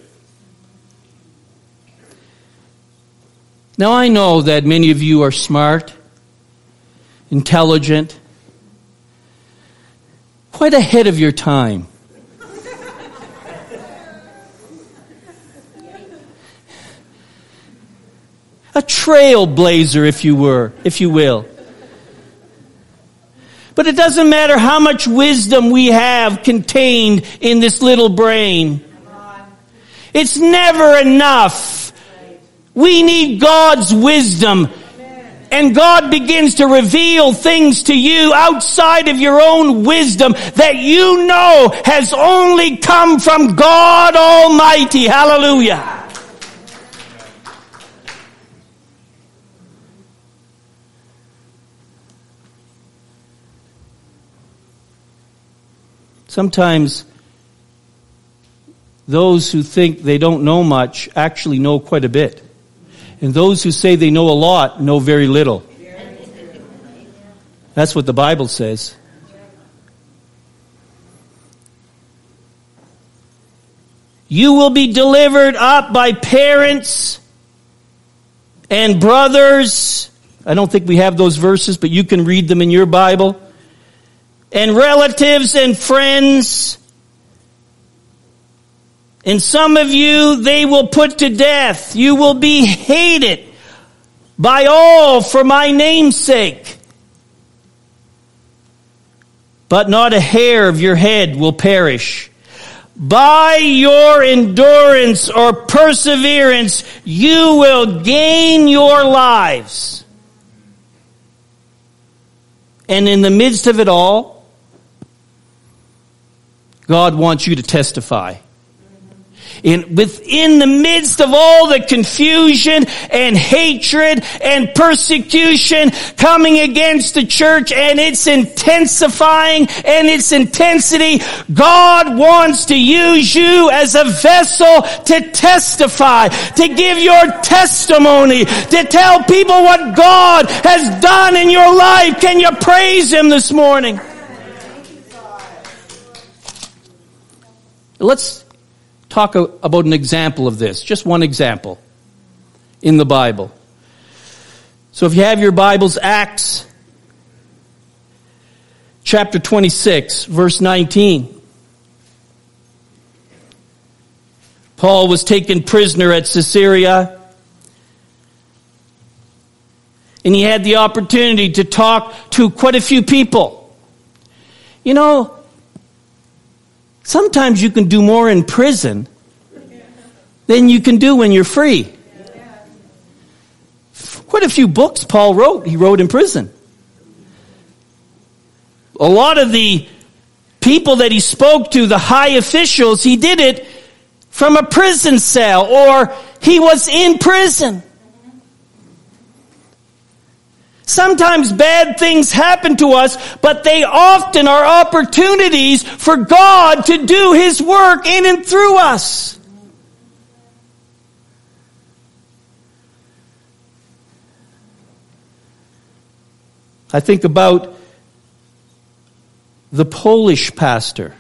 Now I know that many of you are smart, intelligent, quite ahead of your time. A trailblazer, if you will. But it doesn't matter how much wisdom we have contained in this little brain. It's never enough. We need God's wisdom. And God begins to reveal things to you outside of your own wisdom that you know has only come from God Almighty. Hallelujah. Sometimes those who think they don't know much actually know quite a bit. And those who say they know a lot know very little. That's what the Bible says. You will be delivered up by parents and brothers. I don't think we have those verses, but you can read them in your Bible. And relatives and friends. And some of you they will put to death. You will be hated by all for my name's sake. But not a hair of your head will perish. By your endurance or perseverance, you will gain your lives. And in the midst of it all, God wants you to testify. Within the midst of all the confusion and hatred and persecution coming against the church and its intensifying and its intensity, God wants to use you as a vessel to testify, to give your testimony, to tell people what God has done in your life. Can you praise Him this morning? Let's talk about an example of this. Just one example in the Bible. So if you have your Bibles, Acts chapter 26, verse 19. Paul was taken prisoner at Caesarea, and he had the opportunity to talk to quite a few people. You know, sometimes you can do more in prison than you can do when you're free. Quite a few books Paul wrote, he wrote in prison. A lot of the people that he spoke to, the high officials, he did it from a prison cell, or he was in prison. Sometimes bad things happen to us, but they often are opportunities for God to do His work in and through us. I think about the Polish pastor.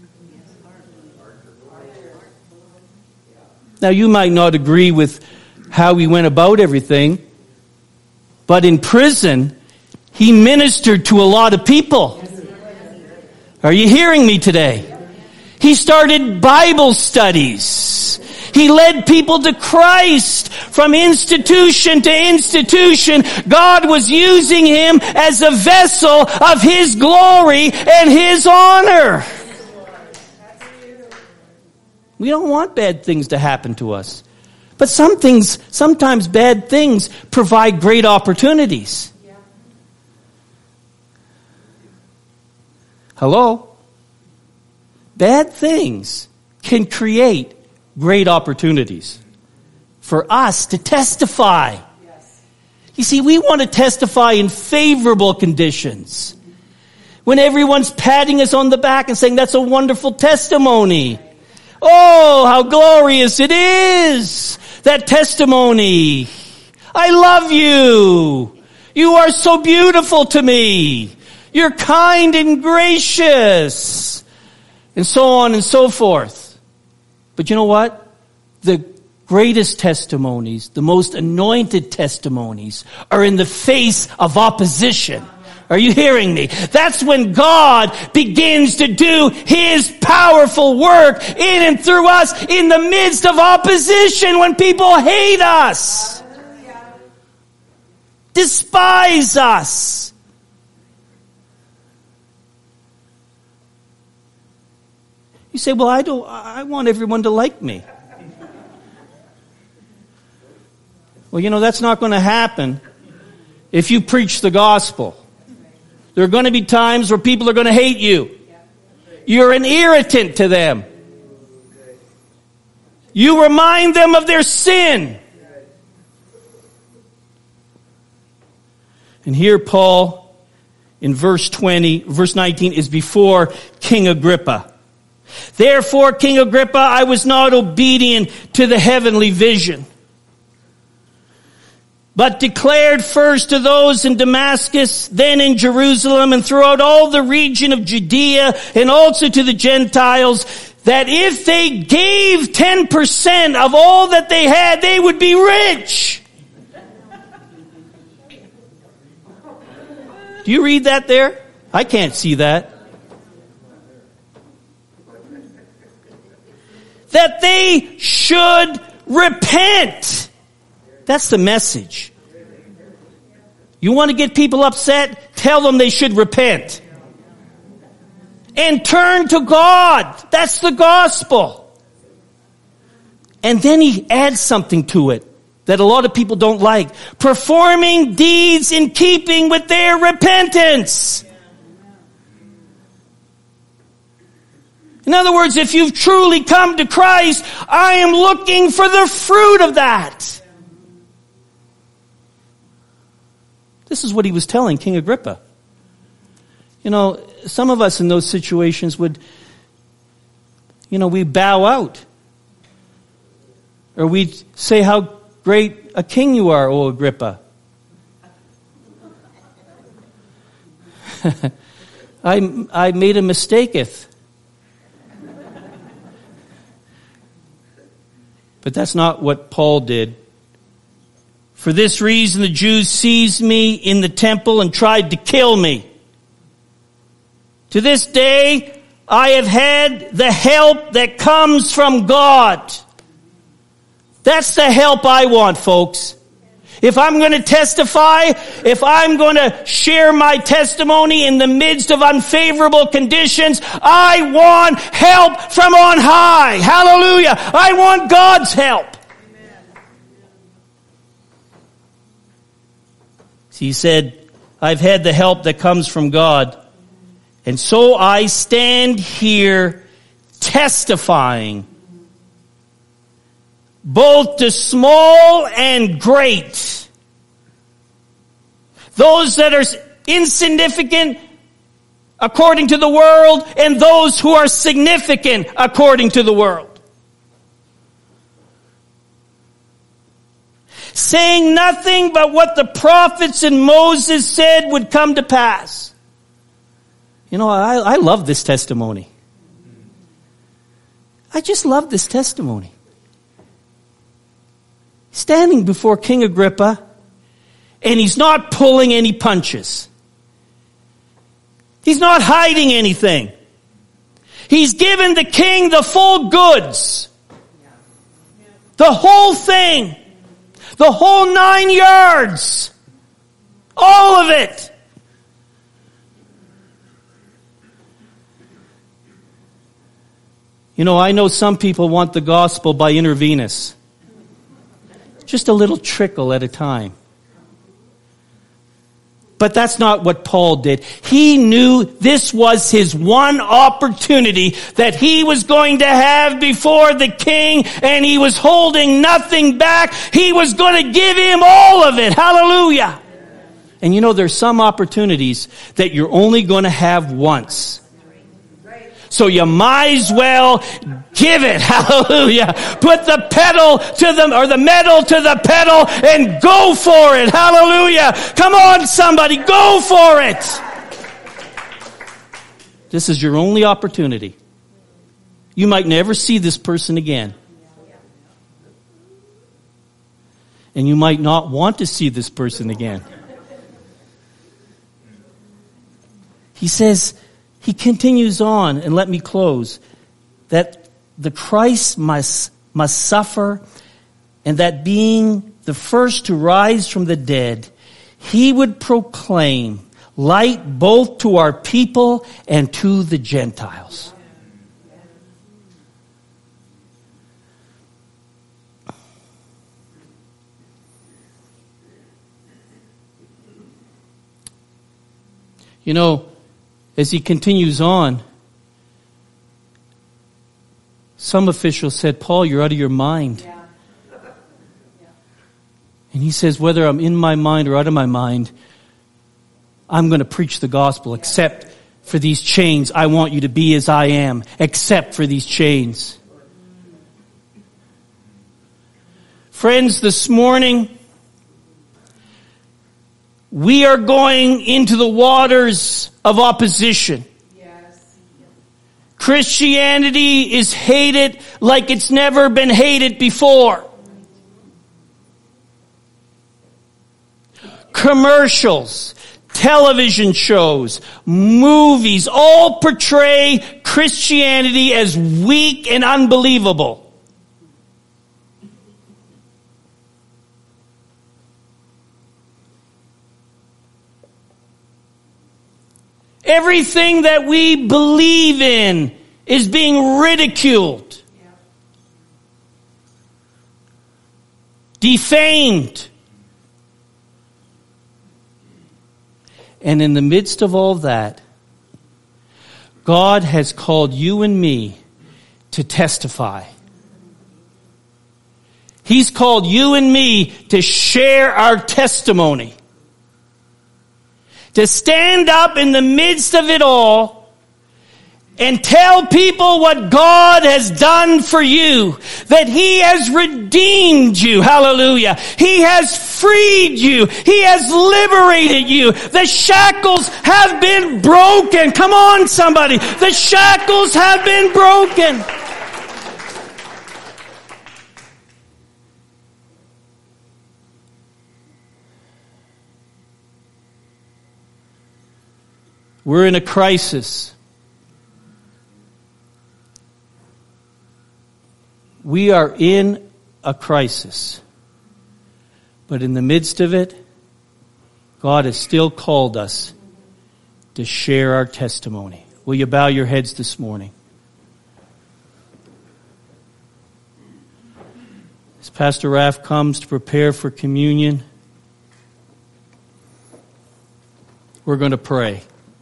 Now, you might not agree with how he went about everything, but in prison, he ministered to a lot of people. Are you hearing me today? He started Bible studies. He led people to Christ from institution to institution. God was using him as a vessel of His glory and His honor. We don't want bad things to happen to us. But sometimes bad things provide great opportunities. Hello? Bad things can create great opportunities for us to testify. You see, we want to testify in favorable conditions. When everyone's patting us on the back and saying, that's a wonderful testimony. Oh, how glorious it is. That testimony. I love you. You are so beautiful to me. You're kind and gracious. And so on and so forth. But you know what? The greatest testimonies, the most anointed testimonies, are in the face of opposition. Are you hearing me? That's when God begins to do His powerful work in and through us in the midst of opposition, when people hate us, despise us. You say, well, I want everyone to like me. Well, you know, that's not going to happen if you preach the gospel. There are going to be times where people are going to hate you. You're an irritant to them. You remind them of their sin. And here Paul, in verse 19, is before King Agrippa. Therefore, King Agrippa, I was not obedient to the heavenly vision, but declared first to those in Damascus, then in Jerusalem, and throughout all the region of Judea, and also to the Gentiles, that if they gave 10% of all that they had, they would be rich. Do you read that there? I can't see that. That they should repent. That's the message. You want to get people upset? Tell them they should repent. And turn to God. That's the gospel. And then he adds something to it that a lot of people don't like. Performing deeds in keeping with their repentance. In other words, if you've truly come to Christ, I am looking for the fruit of that. This is what he was telling King Agrippa. You know, some of us in those situations would, we bow out. Or we'd say how great a king you are, O Agrippa. I made a mistaketh. But that's not what Paul did. For this reason the Jews seized me in the temple and tried to kill me. To this day I have had the help that comes from God. That's the help I want, folks. If I'm going to testify, if I'm going to share my testimony in the midst of unfavorable conditions, I want help from on high. Hallelujah. I want God's help. He said, I've had the help that comes from God. And so I stand here testifying, both to small and great. Those that are insignificant according to the world, and those who are significant according to the world. Saying nothing but what the prophets and Moses said would come to pass. I love this testimony. I just love this testimony. Standing before King Agrippa, and he's not pulling any punches. He's not hiding anything. He's given the king the full goods. The whole thing. The whole 9 yards. All of it. I know some people want the gospel by intravenous. Just a little trickle at a time. But that's not what Paul did. He knew this was his one opportunity that he was going to have before the king, and he was holding nothing back. He was going to give him all of it. Hallelujah. And there's some opportunities that you're only going to have once. So you might as well give it. Hallelujah. Put the pedal to the metal to the pedal and go for it. Hallelujah. Come on, somebody. Go for it. This is your only opportunity. You might never see this person again. And you might not want to see this person again. He continues on, and let me close, that the Christ must suffer, and that being the first to rise from the dead, he would proclaim light both to our people and to the Gentiles. As he continues on, some officials said, Paul, you're out of your mind. Yeah. And he says, whether I'm in my mind or out of my mind, I'm going to preach the gospel. Except for these chains, I want you to be as I am. Except for these chains. Friends, this morning, we are going into the waters of opposition. Yes. Christianity is hated like it's never been hated before. Commercials, television shows, movies, all portray Christianity as weak and unbelievable. Everything that we believe in is being ridiculed, defamed. And in the midst of all that, God has called you and me to testify. He's called you and me to share our testimony. To stand up in the midst of it all and tell people what God has done for you. That He has redeemed you. Hallelujah. He has freed you. He has liberated you. The shackles have been broken. Come on, somebody. The shackles have been broken. We're in a crisis. We are in a crisis. But in the midst of it, God has still called us to share our testimony. Will you bow your heads this morning? As Pastor Raff comes to prepare for communion, we're going to pray.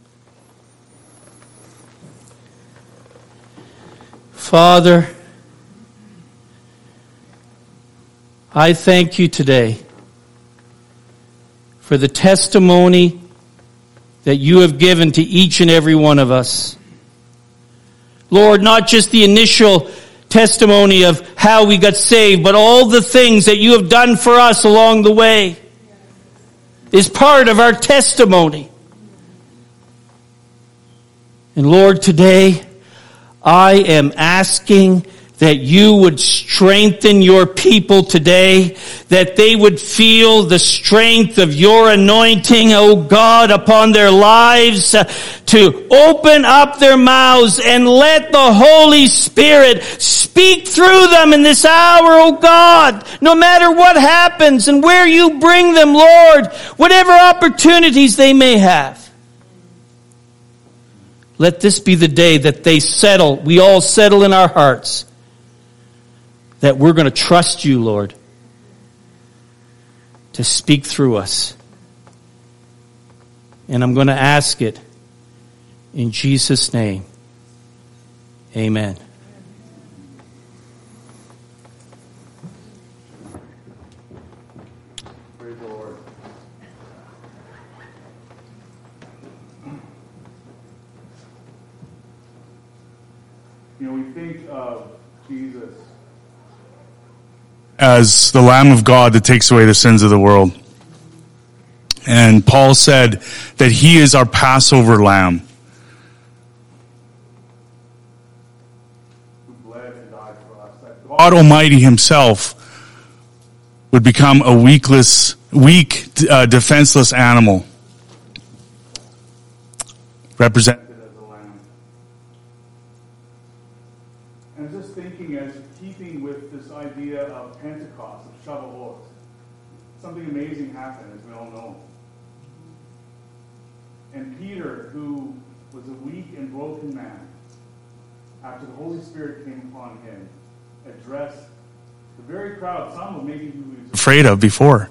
Father, I thank you today for the testimony that you have given to each and every one of us. Lord, not just the initial testimony of how we got saved, but all the things that you have done for us along the way is part of our testimony. And Lord, today, I am asking that you would strengthen your people today, that they would feel the strength of your anointing, oh God, upon their lives, to open up their mouths and let the Holy Spirit speak through them in this hour, oh God, no matter what happens and where you bring them, Lord, whatever opportunities they may have. Let this be the day that we all settle in our hearts that we're going to trust you, Lord, to speak through us. And I'm going to ask it in Jesus' name. Amen. Praise the Lord. You know, we think of Jesus as the Lamb of God that takes away the sins of the world. And Paul said that he is our Passover lamb. Who bled and died for us. That God Almighty himself would become a weak, defenseless animal. Represented as a lamb. And just thinking as keeping with this idea of Pentecost, of Shavuot, something amazing happened, as we all know. And Peter, who was a weak and broken man, after the Holy Spirit came upon him, addressed the very crowd, some of maybe who he was afraid of before.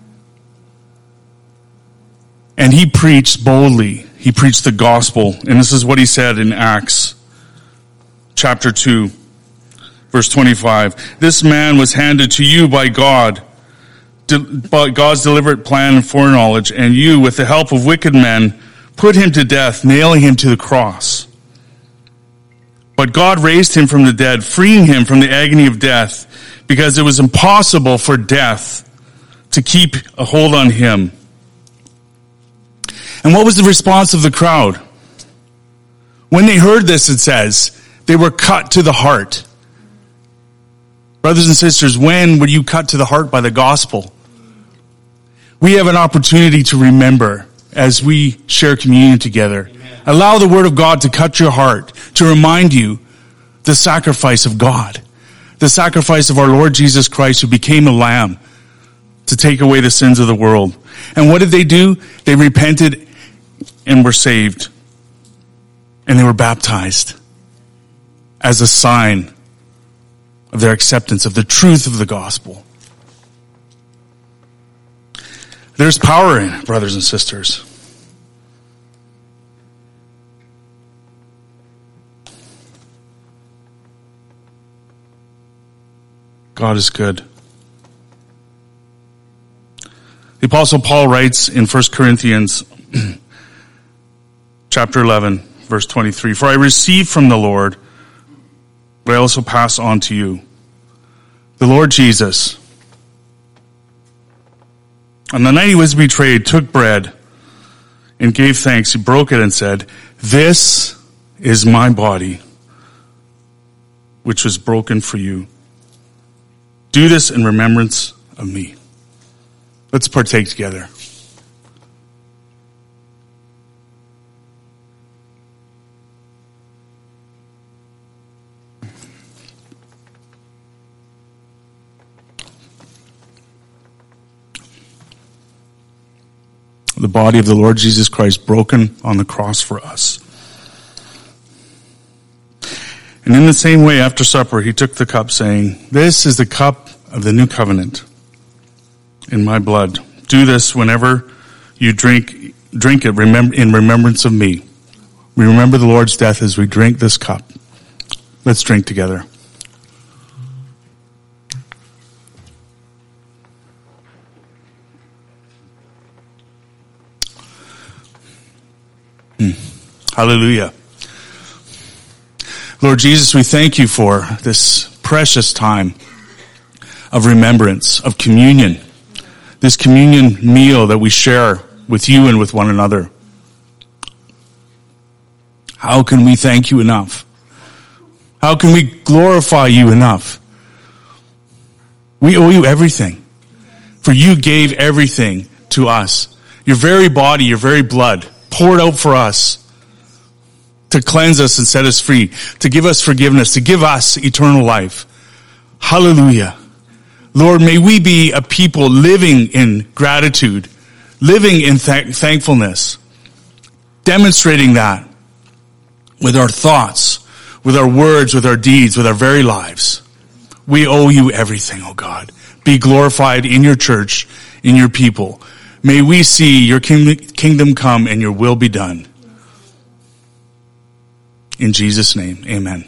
And he preached boldly. He preached the gospel. And this is what he said in Acts chapter 2, verse 25. This man was handed to you by God, by God's deliberate plan and foreknowledge, and you, with the help of wicked men, put him to death, nailing him to the cross. But God raised him from the dead, freeing him from the agony of death, because it was impossible for death to keep a hold on him. And what was the response of the crowd? When they heard this, it says, they were cut to the heart. Brothers and sisters, when were you cut to the heart by the gospel? We have an opportunity to remember as we share communion together. Allow the Word of God to cut your heart, to remind you the sacrifice of God, the sacrifice of our Lord Jesus Christ, who became a lamb to take away the sins of the world. And what did they do? They repented and were saved. And they were baptized as a sign of their acceptance of the truth of the gospel. There's power in it, brothers and sisters. God is good. The Apostle Paul writes in 1 Corinthians chapter 11, verse 23, "For I received from the Lord what I also pass on to you. The Lord Jesus, on the night he was betrayed, took bread and gave thanks. He broke it and said, 'This is my body, which was broken for you. Do this in remembrance of me.'" Let's partake together. The body of the Lord Jesus Christ broken on the cross for us. And in the same way, after supper, he took the cup, saying, "This is the cup of the new covenant in my blood. Do this whenever you drink it in remembrance of me." We remember the Lord's death as we drink this cup. Let's drink together. Hallelujah. Lord Jesus, we thank you for this precious time of remembrance, of communion, this communion meal that we share with you and with one another. How can we thank you enough? How can we glorify you enough? We owe you everything, for you gave everything to us. Your very body, your very blood poured out for us to cleanse us and set us free, to give us forgiveness, to give us eternal life. Hallelujah. Lord, may we be a people living in gratitude, living in thankfulness, demonstrating that with our thoughts, with our words, with our deeds, with our very lives. We owe you everything, oh God. Be glorified in your church, in your people. May we see your kingdom come and your will be done. In Jesus' name, amen.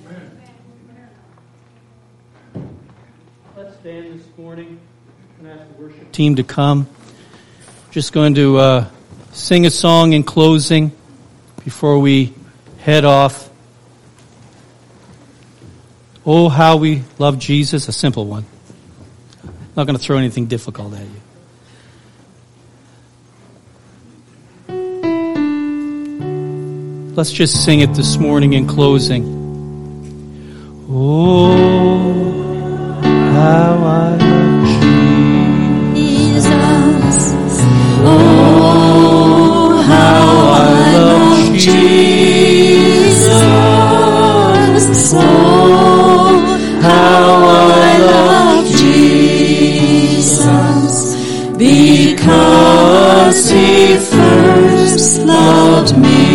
Let's stand this morning and ask the worship team to come. Just going to sing a song in closing before we head off. Oh, how we love Jesus. A simple one. Not going to throw anything difficult at you. Let's just sing it this morning in closing. Oh, how I love Jesus. Oh, how I love Jesus. Oh, how I love Jesus. Because he first loved me.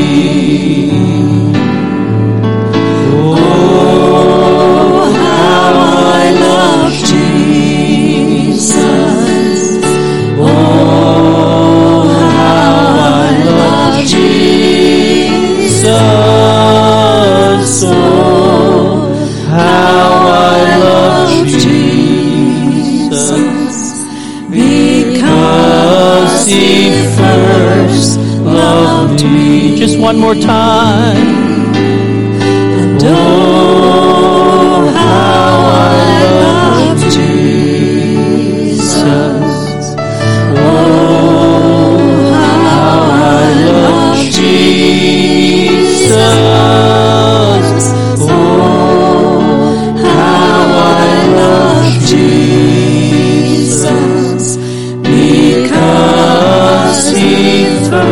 Just one more time. And oh, how I love Jesus. Oh, how I love Jesus. Oh, how I love Jesus. Because he first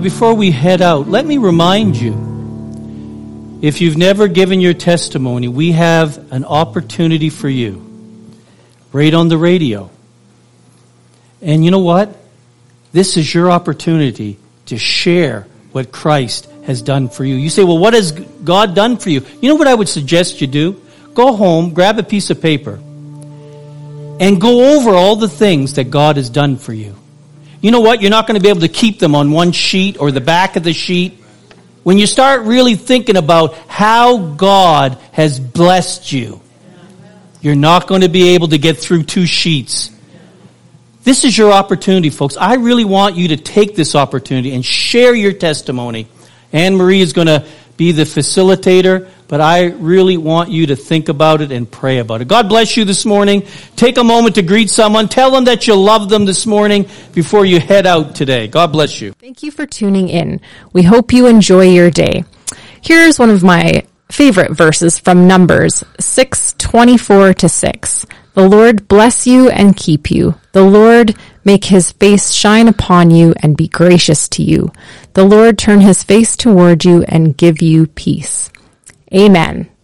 before we head out, let me remind you, if you've never given your testimony, we have an opportunity for you right on the radio. And you know what? This is your opportunity to share what Christ has done for you. You say, well, what has God done for you? You know what I would suggest you do? Go home, grab a piece of paper, and go over all the things that God has done for you. You know what? You're not going to be able to keep them on one sheet or the back of the sheet. When you start really thinking about how God has blessed you, you're not going to be able to get through 2 sheets. This is your opportunity, folks. I really want you to take this opportunity and share your testimony. Anne-Marie is going to be the facilitator, but I really want you to think about it and pray about it. God bless you this morning. Take a moment to greet someone. Tell them that you love them this morning before you head out today. God bless you. Thank you for tuning in. We hope you enjoy your day. Here's one of my favorite verses from Numbers 6:24-6. The Lord bless you and keep you. The Lord make his face shine upon you and be gracious to you. The Lord turn his face toward you and give you peace. Amen.